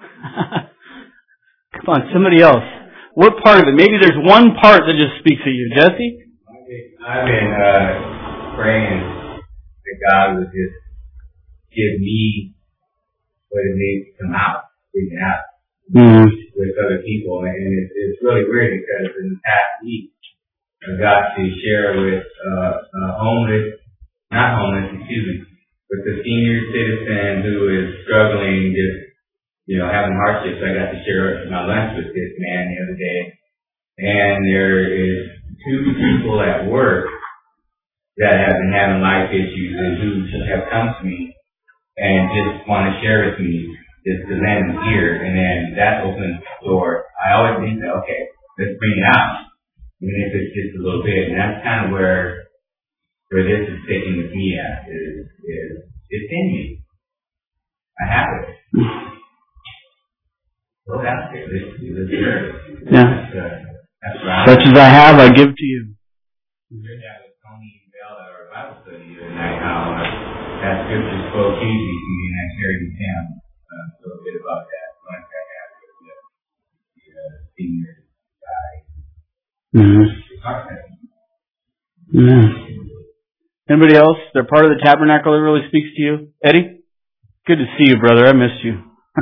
Come on, somebody else. What part of it? Maybe there's one part that just speaks to you. Jesse? I've been uh, praying that God would just give me what it needs to come out, freaking out mm-hmm. with other people. And it's, it's really weird because in the past week, I got to share with uh, a homeless, not homeless, excuse me, with a senior citizen who is struggling, just, you know, having hardships. I got to share my lunch with this man the other day. And there is two people at work that have been having life issues and who have come to me and just want to share with me just to lend an ear. And then that opens the door. I always think that, okay, let's bring it out. Even if it's just a little bit. And that's kind of where where this is sticking with me at, is, is it's in me. I have it. Go out there. Let's do this. Yeah. That's, uh, that's right. Such as I have, I give to you. Heard that with Tony Bell at our Bible study the other night, how uh, that scripture spoke easy to me, and I shared with him uh, a little bit about that. Once I had with the, the uh, senior guy. Mm-hmm. Yeah. Anybody else? They're part of the tabernacle that really speaks to you? Eddie? Good to see you, brother. I missed you.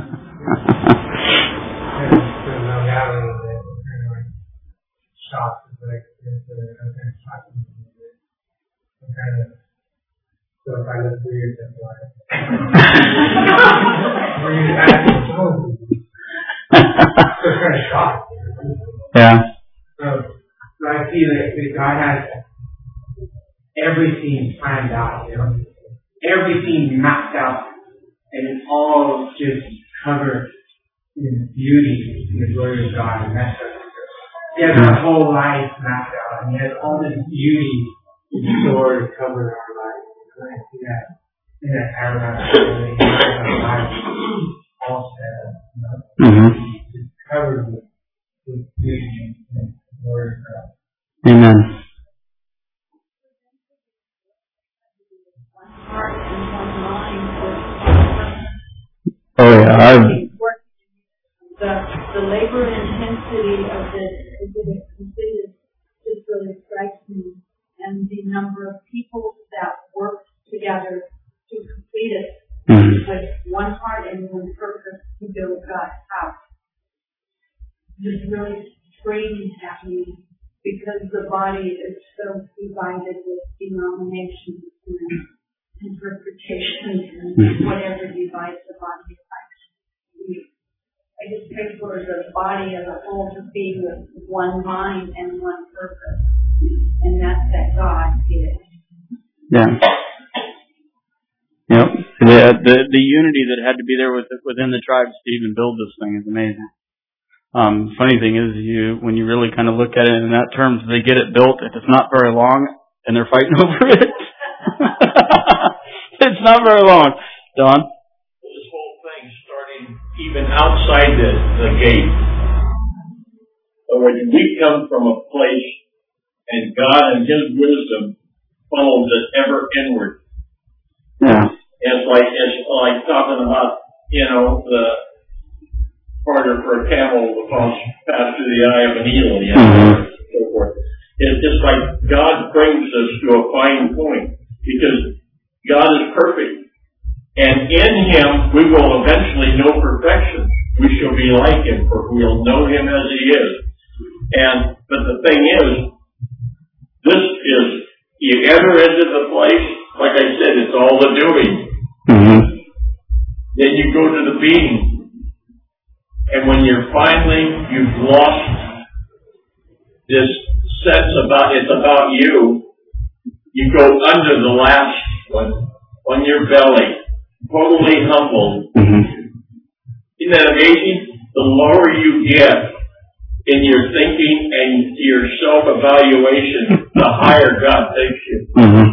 Yeah. So, so I see that God has everything planned out, you know, everything mapped out, and it's all just covered in beauty in the glory of God. And that's what He has our whole life mapped out, and He has all this beauty in store to cover our life. And I see that in that tabernacle, and He has our life all set up, you know, mm-hmm. just covered with, with beauty and glory of God. Amen. Oh yeah, I've... The, the labor and intensity of this is getting completed just really strikes me, and the number of people that work together to complete it mm-hmm. with one heart and one purpose to build God's house. Just really screams at me because the body is so divided with denominations and interpretations and whatever divides the body of Christ. I just pray for the body as a whole to be with one mind and one purpose, and that's that God is. Yeah. Yep. The, the the unity that had to be there with, within the tribes to even build this thing is amazing. Um, funny thing is, you when you really kind of look at it in that terms, they get it built. If it's not very long, and they're fighting over it, it's not very long. Don? This whole thing starting even outside the, the gate. So when we come from a place, and God and His wisdom funnels it ever inward. Yeah. It's like it's like talking about, you know, the harder for a camel to pass pass through the eye of a needle, you know, mm-hmm. and so forth. It's just like God brings us to a fine point because God is perfect. And in Him we will eventually know perfection. We shall be like Him, for we will know Him as He is. And but the thing is, this is, you enter into the place, like I said, it's all the doing. Mm-hmm. Then you go to the being. And when you're finally, you've lost this sense about, it's about you, you go under the last one, on your belly, totally humbled. Mm-hmm. Isn't that amazing? The lower you get in your thinking and your self-evaluation, the higher God takes you. Mm-hmm.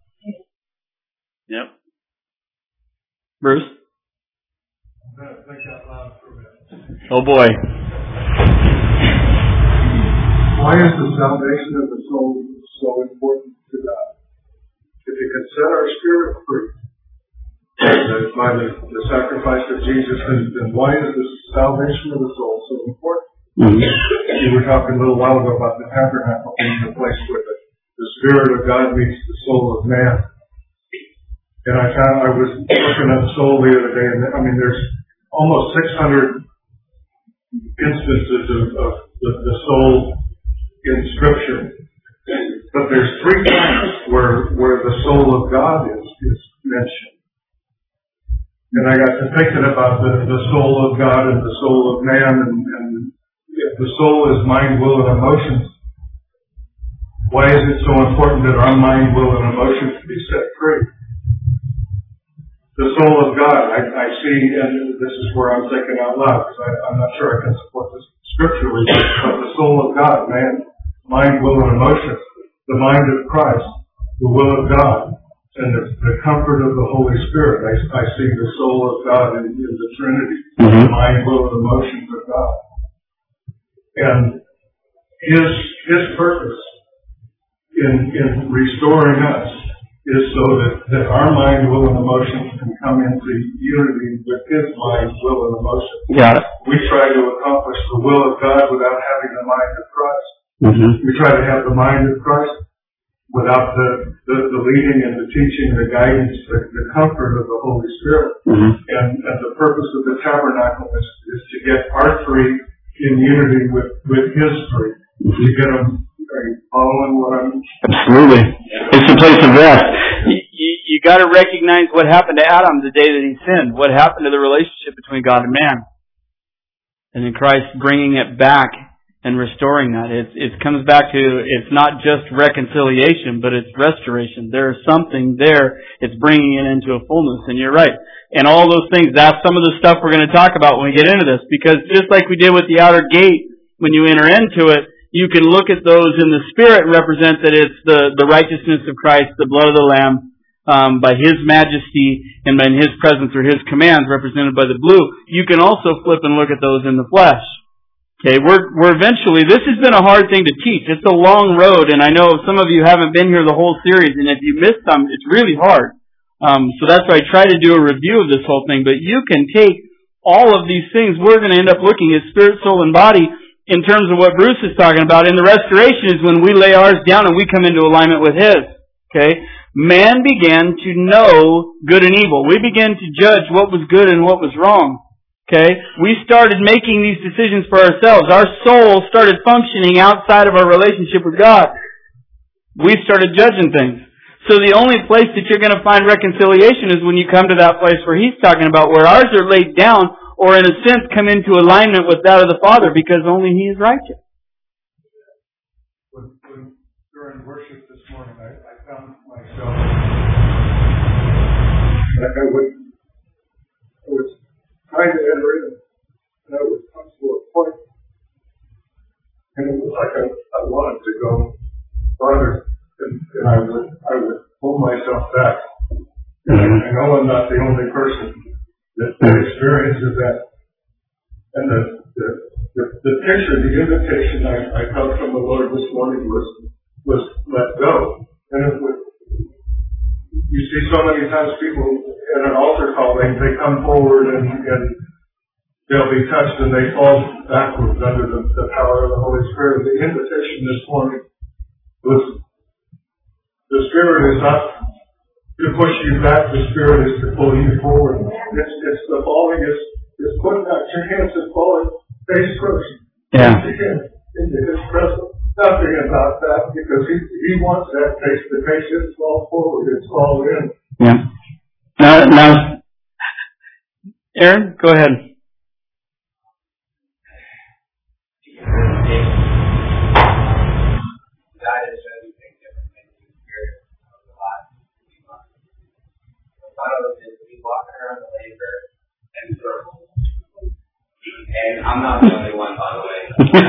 Yep. Bruce? I'm going to think out loud for a minute. Oh boy. Why is the salvation of the soul so important to God? If He can set our spirit free by the, the sacrifice of Jesus, then why is the salvation of the soul so important? Mm-hmm. You were talking a little while ago about the tabernacle being the place where the, the Spirit of God meets the soul of man. And I found, I was looking at soul the other day, and I mean, there's almost six hundred instances of, of the, the soul in Scripture. But there's three times where, where the soul of God is, is mentioned. And I got to thinking about the, the soul of God and the soul of man, and, and if the soul is mind, will, and emotions, why is it so important that our mind, will, and emotions be set free? The soul of God, I, I see, and this is where I'm thinking out loud, because I'm not sure I can support this scripturally, but the soul of God, man, mind, will, and emotions, the mind of Christ, the will of God, and the, the comfort of the Holy Spirit. I, I see the soul of God in, in the Trinity, mm-hmm. the mind, will, and emotions of God. And His His purpose in in restoring us is so that, that our mind, will, and emotions can come into unity with His mind, will, and emotions. Got it. We try to accomplish the will of God without having the mind of Christ. Mm-hmm. We try to have the mind of Christ without the, the, the leading and the teaching, the guidance, the, the comfort of the Holy Spirit. Mm-hmm. And, and the purpose of the tabernacle is, is to get our three in unity with, with His three. Mm-hmm. To get them, are you following what I'm... Absolutely. It's a place of rest. You, you, you got to recognize what happened to Adam the day that he sinned. What happened to the relationship between God and man. And then Christ bringing it back and restoring that. It, it comes back to, it's not just reconciliation, but it's restoration. There is something there. It's bringing it into a fullness. And you're right. And all those things, that's some of the stuff we're going to talk about when we get into this. Because just like we did with the outer gate, when you enter into it, you can look at those in the Spirit and represent that it's the, the righteousness of Christ, the blood of the Lamb, um, by His majesty and by His presence or His commands represented by the blue. You can also flip and look at those in the flesh. Okay, we're, we're eventually, this has been a hard thing to teach. It's a long road, and I know some of you haven't been here the whole series, and if you missed some, it's really hard. Um, so that's why I try to do a review of this whole thing. But you can take all of these things. We're going to end up looking at spirit, soul, and body in terms of what Bruce is talking about. And the restoration is when we lay ours down and we come into alignment with His. Okay? Man began to know good and evil. We began to judge what was good and what was wrong. Okay? We started making these decisions for ourselves. Our soul started functioning outside of our relationship with God. We started judging things. So the only place that you're going to find reconciliation is when you come to that place where He's talking about, where ours are laid down, or in a sense come into alignment with that of the Father, because only He is righteous. When, when during worship this morning, I, I found myself like I would, I was trying to enter in, and I would come to a point, and it was like I, I wanted to go farther, and, and I would, I would pull myself back. And I, I know I'm not the only person that, that experiences that. And the, the, the, the picture, the invitation I, I felt from the Lord this morning was, was let go. And it was, you see so many times people at an altar call, they, they come forward and, and they'll be touched and they fall backwards under the, the power of the Holy Spirit. The invitation this morning was, the Spirit is not to push you back, the Spirit is to pull you forward. It's, it's the falling, it's, it's putting out your hands and falling face first. Yeah. Into, into His presence. Nothing about that, because He, He wants that face to face. It's all forward, it's all in. Yeah. Now, now, Aaron, go ahead. One of them is we walking around the labor and circles. And I'm not the only one, by the way.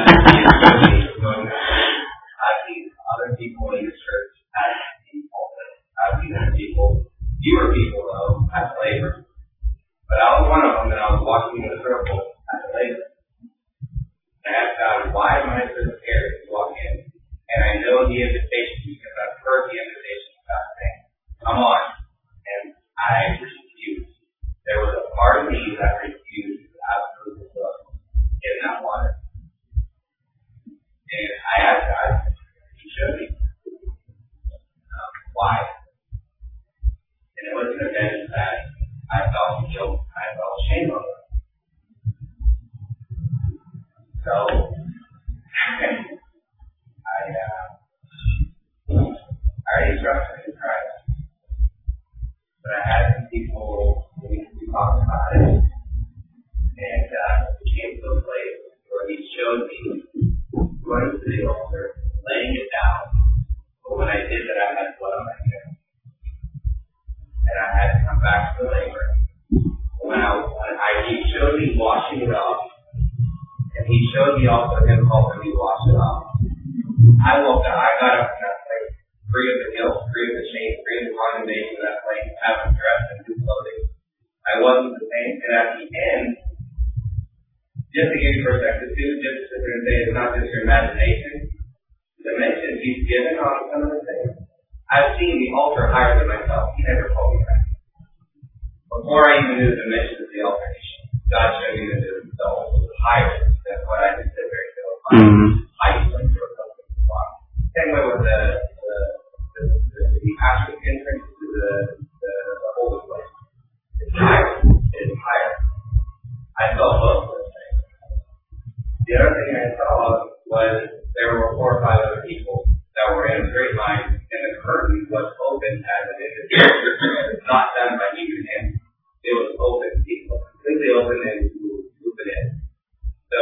I've seen other people in the church as people. I've seen other people, fewer people though, at the labor. But I was one of them, and I was walking in a circle at the labor. And I asked God, why am I so scared to walk in? And I know the invitation because I've heard the invitation of God saying, come on. And I refused. There was a part of me that refused to absolutely look in that water. And I asked God, He showed me um, why. And it was an event that I felt guilt, I felt shame over. So, I, uh, I already trusted in Christ. But I had some people we, we talked about it, and uh, it came to a place where He showed me going to the altar, laying it down. But when I did that, I had blood on my hair, and I had to come back to the labor. When I, when I He showed me washing it off, and He showed me also Him helping me wash it off. I woke up. I got up in that place, free of the guilt, free of the shame, free of the condemnation of that place, having dressed in new clothing. I wasn't the same. And at the end, just to give you perspective too, just to sit there and say it's not just your imagination. The dimensions He's given on some of the things. I've seen the altar higher than myself. He never told me that. Before I even knew the dimensions of the altar, God showed me that the altar was higher than what I could sit there and go. Mm-hmm. I used to do something. Same way with the the, the, the, the actual entrance to the, the, the holy place. It's higher. It's higher. I felt both those things. The other thing I saw was there were four or five other people that were in a straight line, and the curtain was open as it is. It was not done by human hands. It was open. People completely open and move it in. So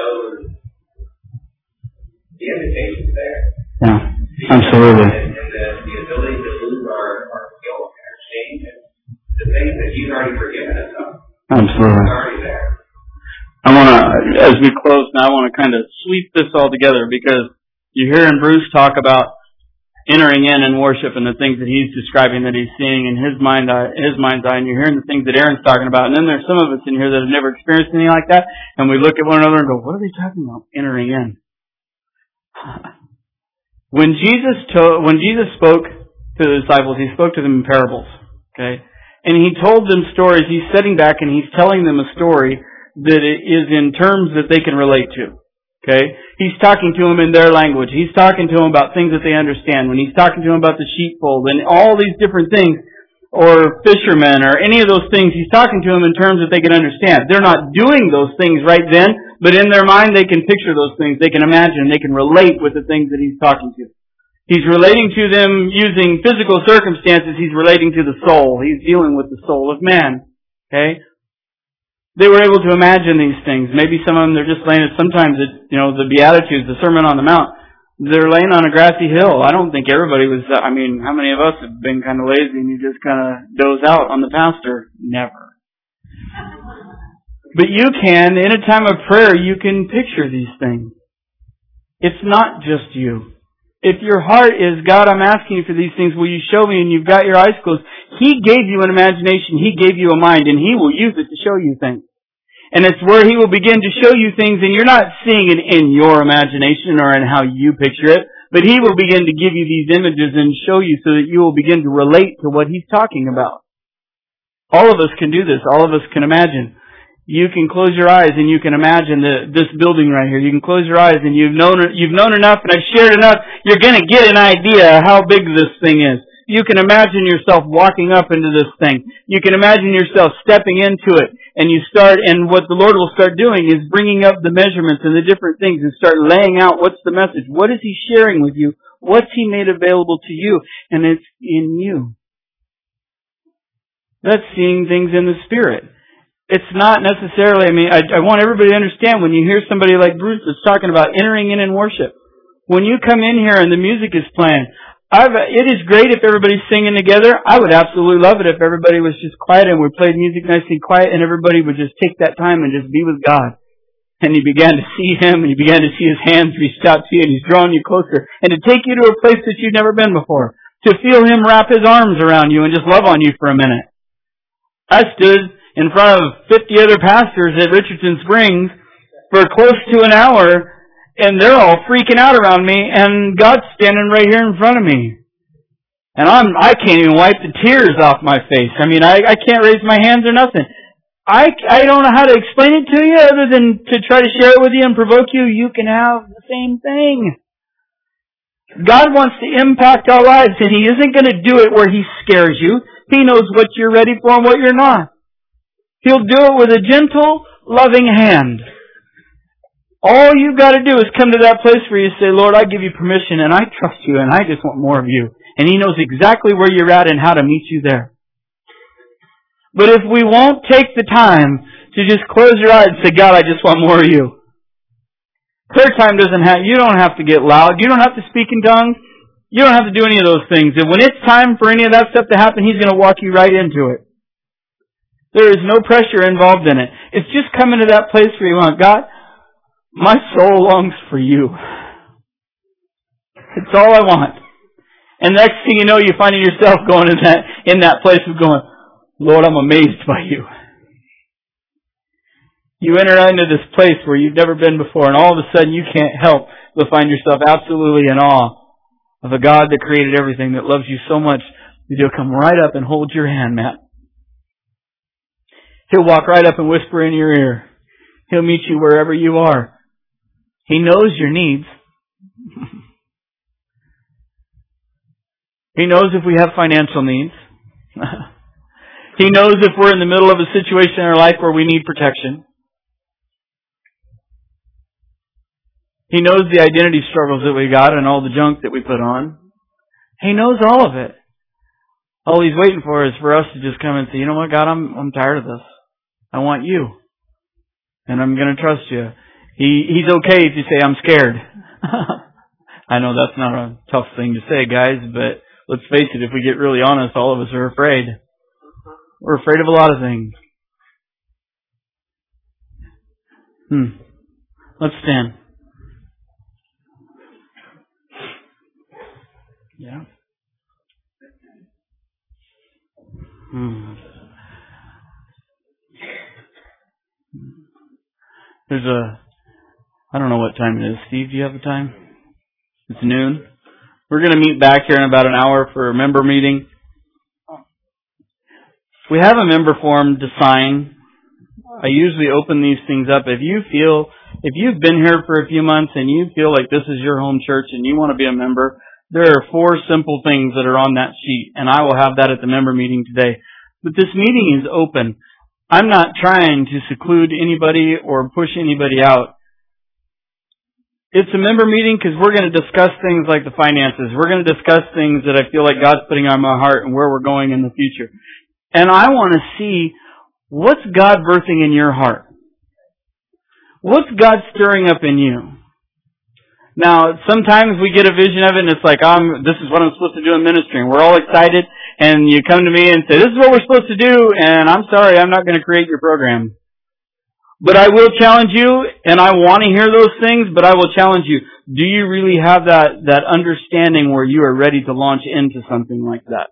the invitation's there. Yeah. Absolutely. And, and the, the ability to lose our, our guilt and our shame and the things that He's already forgiven us of. Absolutely. It's already there. I want to, as we close now, I want to kind of sweep this all together, because you're hearing Bruce talk about entering in and worship and the things that he's describing that he's seeing in his mind, uh, his mind's eye, and you're hearing the things that Aaron's talking about. And then there's some of us in here that have never experienced anything like that, and we look at one another and go, what are they talking about? Entering in. When Jesus to, when Jesus spoke to the disciples, He spoke to them in parables, okay? And He told them stories. He's sitting back and He's telling them a story that is in terms that they can relate to, okay? He's talking to them in their language. He's talking to them about things that they understand. When He's talking to them about the sheepfold and all these different things, or fishermen, or any of those things, He's talking to them in terms that they can understand. They're not doing those things right then, but in their mind they can picture those things. They can imagine. They can relate with the things that He's talking to. He's relating to them using physical circumstances. He's relating to the soul. He's dealing with the soul of man. Okay? They were able to imagine these things. Maybe some of them, they're just laying it. Sometimes, it, you know, the Beatitudes, the Sermon on the Mount, they're laying on a grassy hill. I don't think everybody was, I mean, how many of us have been kind of lazy and you just kind of doze out on the pastor? Never. But you can, in a time of prayer, you can picture these things. It's not just you. If your heart is, God, I'm asking you for these things, will you show me? And you've got your eyes closed. He gave you an imagination. He gave you a mind, and He will use it to show you things. And it's where He will begin to show you things, and you're not seeing it in your imagination or in how you picture it, but He will begin to give you these images and show you so that you will begin to relate to what He's talking about. All of us can do this. All of us can imagine. You can close your eyes and you can imagine the, this building right here. You can close your eyes and you've known you've known enough and I've shared enough. You're going to get an idea how big this thing is. You can imagine yourself walking up into this thing. You can imagine yourself stepping into it. And you start, and what the Lord will start doing is bringing up the measurements and the different things and start laying out what's the message. What is He sharing with you? What's He made available to you? And it's in you. That's seeing things in the Spirit. It's not necessarily, I mean, I, I want everybody to understand when you hear somebody like Bruce that's talking about entering in in worship. When you come in here and the music is playing, I've, it is great if everybody's singing together. I would absolutely love it if everybody was just quiet and we played music nice and quiet and everybody would just take that time and just be with God. And you began to see Him and you began to see His hands reached out to you and He's drawing you closer. And to take you to a place that you've never been before. To feel Him wrap His arms around you and just love on you for a minute. I stood in front of fifty other pastors at Richardson Springs for close to an hour, and they're all freaking out around me, and God's standing right here in front of me. And I'm, I can't even wipe the tears off my face. I mean, I, I can't raise my hands or nothing. I, I don't know how to explain it to you other than to try to share it with you and provoke you. You can have the same thing. God wants to impact our lives, and He isn't going to do it where He scares you. He knows what you're ready for and what you're not. He'll do it with a gentle, loving hand. All you've got to do is come to that place where you say, Lord, I give you permission and I trust you and I just want more of you. And He knows exactly where you're at and how to meet you there. But if we won't take the time to just close your eyes and say, God, I just want more of you. Prayer time doesn't have, you don't have to get loud. You don't have to speak in tongues. You don't have to do any of those things. And when it's time for any of that stuff to happen, He's going to walk you right into it. There is no pressure involved in it. It's just coming to that place where you want, God, my soul longs for you. It's all I want. And next thing you know, you're finding yourself going in that, in that place of going, Lord, I'm amazed by you. You enter into this place where you've never been before, and all of a sudden you can't help but find yourself absolutely in awe of a God that created everything, that loves you so much that He'll come right up and hold your hand, Matt. He'll walk right up and whisper in your ear. He'll meet you wherever you are. He knows your needs. He knows if we have financial needs. He knows if we're in the middle of a situation in our life where we need protection. He knows the identity struggles that we got and all the junk that we put on. He knows all of it. All He's waiting for is for us to just come and say, you know what, God, I'm I'm tired of this. I want you. And I'm going to trust you. He He's okay if you say, I'm scared. I know that's not a tough thing to say, guys, but let's face it, if we get really honest, all of us are afraid. We're afraid of a lot of things. Hmm. Let's stand. Yeah. Hmm. There's a, I don't know what time it is. Steve, do you have the time? It's noon. We're going to meet back here in about an hour for a member meeting. We have a member form to sign. I usually open these things up. If you feel, if you've been here for a few months and you feel like this is your home church and you want to be a member, there are four simple things that are on that sheet, and I will have that at the member meeting today. But this meeting is open. I'm not trying to seclude anybody or push anybody out. It's a member meeting because we're going to discuss things like the finances. We're going to discuss things that I feel like God's putting on my heart and where we're going in the future. And I want to see, what's God birthing in your heart? What's God stirring up in you? Now, sometimes we get a vision of it and it's like, I'm, this is what I'm supposed to do in ministry. And we're all excited and you come to me and say, this is what we're supposed to do. And I'm sorry, I'm not going to create your program. But I will challenge you, and I want to hear those things, but I will challenge you. Do you really have that, that understanding where you are ready to launch into something like that?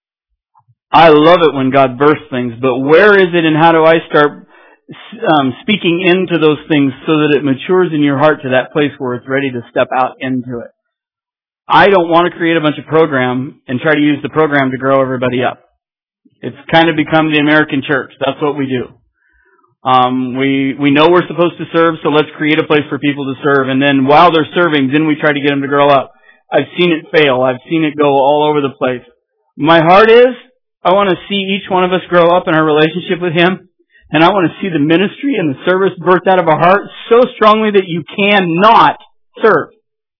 I love it when God bursts things, but where is it and how do I start um, speaking into those things so that it matures in your heart to that place where it's ready to step out into it? I don't want to create a bunch of program and try to use the program to grow everybody up. It's kind of become the American church. That's what we do. Um, we, we know we're supposed to serve, so let's create a place for people to serve. And then while they're serving, then we try to get them to grow up. I've seen it fail. I've seen it go all over the place. My heart is, I want to see each one of us grow up in our relationship with Him. And I want to see the ministry and the service birthed out of our heart so strongly that you cannot serve.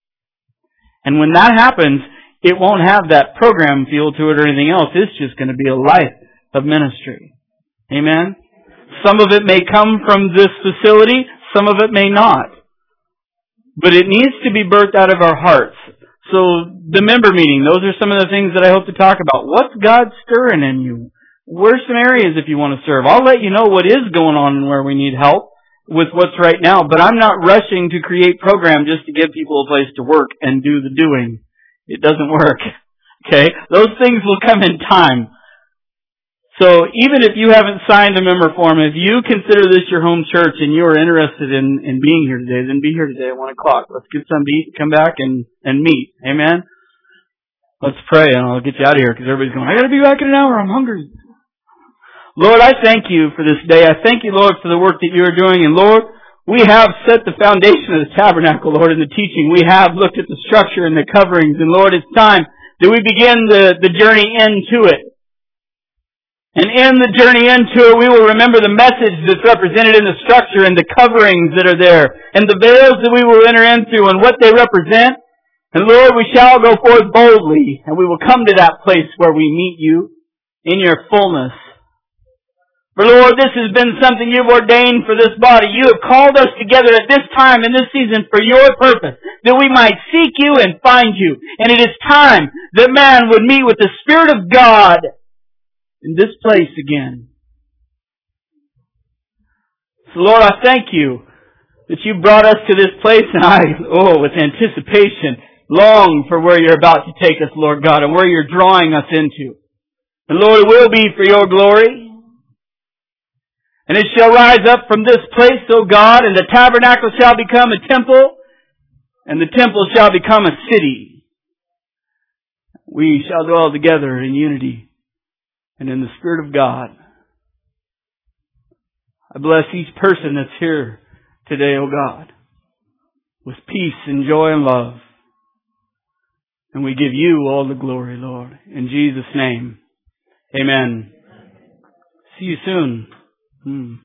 And when that happens, it won't have that program feel to it or anything else. It's just going to be a life of ministry. Amen? Some of it may come from this facility, some of it may not. But it needs to be birthed out of our hearts. So the member meeting, those are some of the things that I hope to talk about. What's God stirring in you? Where's some areas if you want to serve? I'll let you know what is going on and where we need help with what's right now. But I'm not rushing to create program just to give people a place to work and do the doing. It doesn't work. Okay? Those things will come in time. So even if you haven't signed a member form, if you consider this your home church and you are interested in, in being here today, then be here today at one o'clock. Let's get something to eat, come back and, and meet. Amen? Let's pray and I'll get you out of here because everybody's going, I got to be back in an hour. I'm hungry. Lord, I thank you for this day. I thank you, Lord, for the work that you are doing. And Lord, we have set the foundation of the tabernacle, Lord, in the teaching. We have looked at the structure and the coverings. And Lord, it's time that we begin the, the journey into it. And in the journey into it, we will remember the message that's represented in the structure and the coverings that are there and the veils that we will enter into and what they represent. And Lord, we shall go forth boldly and we will come to that place where we meet you in your fullness. For Lord, this has been something you've ordained for this body. You have called us together at this time in this season for your purpose, that we might seek you and find you. And it is time that man would meet with the Spirit of God in this place again. So Lord, I thank you that you brought us to this place and I, oh, with anticipation, long for where you're about to take us, Lord God, and where you're drawing us into. And Lord, it will be for your glory. And it shall rise up from this place, O God, and the tabernacle shall become a temple, and the temple shall become a city. We shall dwell together in unity and in the Spirit of God. I bless each person that's here today, O God, with peace and joy and love. And we give you all the glory, Lord. In Jesus' name, amen. See you soon. Hmm.